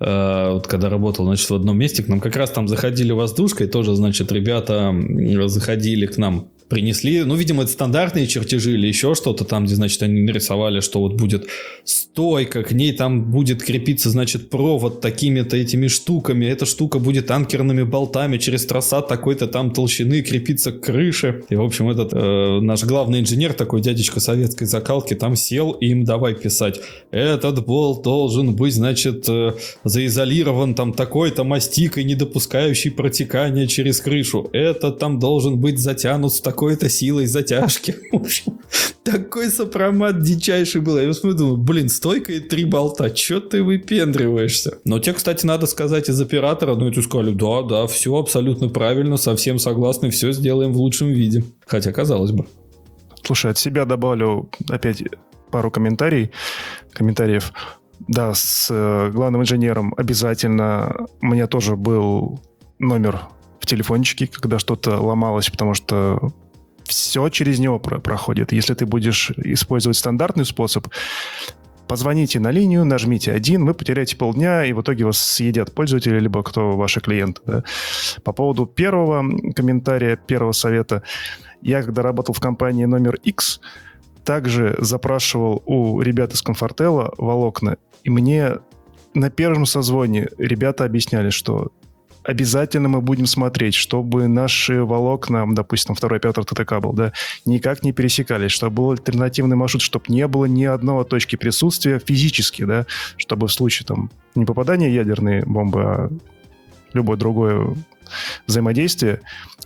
A: э, вот когда работал, значит, в одном месте, к нам как раз там заходили воздушкой, тоже, значит, ребята заходили к нам, принесли, ну, видимо, это стандартные чертежи или еще что-то там, где, значит, они нарисовали, что вот будет стойка, к ней там будет крепиться, значит, провод такими-то этими штуками, эта штука будет анкерными болтами через трассат такой-то там толщины крепиться к крыше. И, в общем, этот э, наш главный инженер, такой дядечка советской закалки, там сел и им давай писать: этот болт должен быть, значит, э, заизолирован там такой-то мастикой, не допускающей протекания через крышу. Этот там должен быть затянут с такой-то силой затяжки. В общем, такой сопромат дичайший был. Я смотрю, думаю, блин, стойка и три болта, чё ты выпендриваешься? Но те, кстати, надо сказать из оператора, ну, эти сказали: да, да, все абсолютно правильно, совсем согласны, все сделаем в лучшем виде. Хотя, казалось бы.
B: Слушай, от себя добавлю опять пару комментариев. комментариев. Да, с э, главным инженером обязательно. У меня тоже был номер в телефончике, когда что-то ломалось, потому что все через него про- проходит. Если ты будешь использовать стандартный способ, позвоните на линию, нажмите один, вы потеряете полдня, и в итоге вас съедят пользователи, либо кто ваши клиенты. Да. По поводу первого комментария, первого совета. Я, когда работал в компании номер X, также запрашивал у ребят из Комфортела волокна, и мне на первом созвоне ребята объясняли, что обязательно мы будем смотреть, чтобы наши волокна, допустим, второй оператор ТТК был, да, никак не пересекались, чтобы был альтернативный маршрут, чтобы не было ни одной точки присутствия физически, да, чтобы в случае там не попадания ядерной бомбы, а любое другое взаимодействие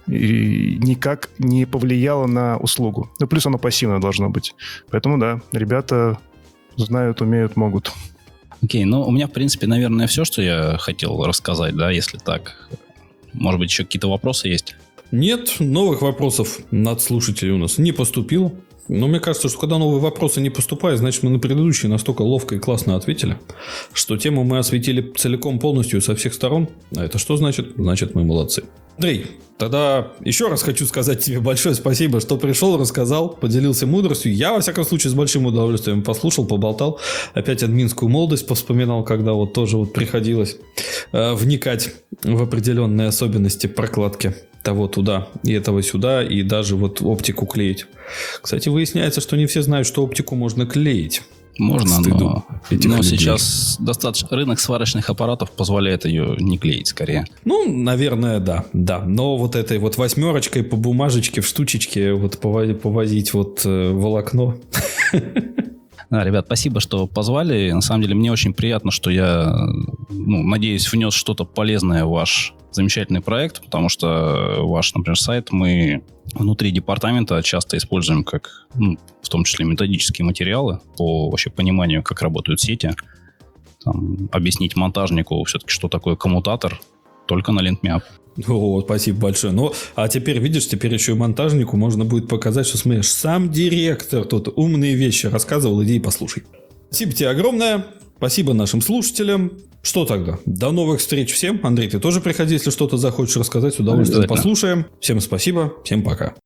B: и никак не повлияло на услугу. Ну, плюс оно пассивно должно быть. Поэтому, да, ребята знают, умеют, могут.
C: Окей, ну, у меня, в принципе, наверное, все, что я хотел рассказать, да, если так. Может быть, еще какие-то вопросы есть?
A: Нет, новых вопросов от слушателей у нас не поступило. Но мне кажется, что когда новые вопросы не поступают, значит, мы на предыдущие настолько ловко и классно ответили, что тему мы осветили целиком, полностью, со всех сторон. А это что значит? Значит, мы молодцы. Андрей, тогда еще раз хочу сказать тебе большое спасибо, что пришел, рассказал, поделился мудростью. Я, во всяком случае, с большим удовольствием послушал, поболтал. Опять админскую молодость повспоминал, когда вот тоже вот приходилось э, вникать в определенные особенности прокладки того туда и этого сюда, и даже вот оптику клеить. Кстати, выясняется, что не все знают, что оптику можно клеить.
C: Можно, но, но сейчас достаточно рынок сварочных аппаратов позволяет ее не клеить скорее.
A: Ну, наверное, да, да. Но вот этой вот восьмерочкой по бумажечке в штучечке вот повозить вот волокно.
C: Да, ребят, спасибо, что позвали. На самом деле, мне очень приятно, что я, ну, надеюсь, внес что-то полезное в ваш замечательный проект, потому что ваш, например, сайт мы внутри департамента часто используем как, ну, в том числе, методические материалы по вообще пониманию, как работают сети. Там, объяснить монтажнику все-таки, что такое коммутатор, только на LinkMeUp.
A: О, спасибо большое. Ну, а теперь, видишь, теперь еще и монтажнику можно будет показать, что, смотришь, сам директор тут умные вещи рассказывал, иди и послушай. Спасибо тебе огромное. Спасибо нашим слушателям. Что тогда? До новых встреч всем. Андрей, ты тоже приходи, если что-то захочешь рассказать. С удовольствием послушаем. Всем спасибо. Всем пока.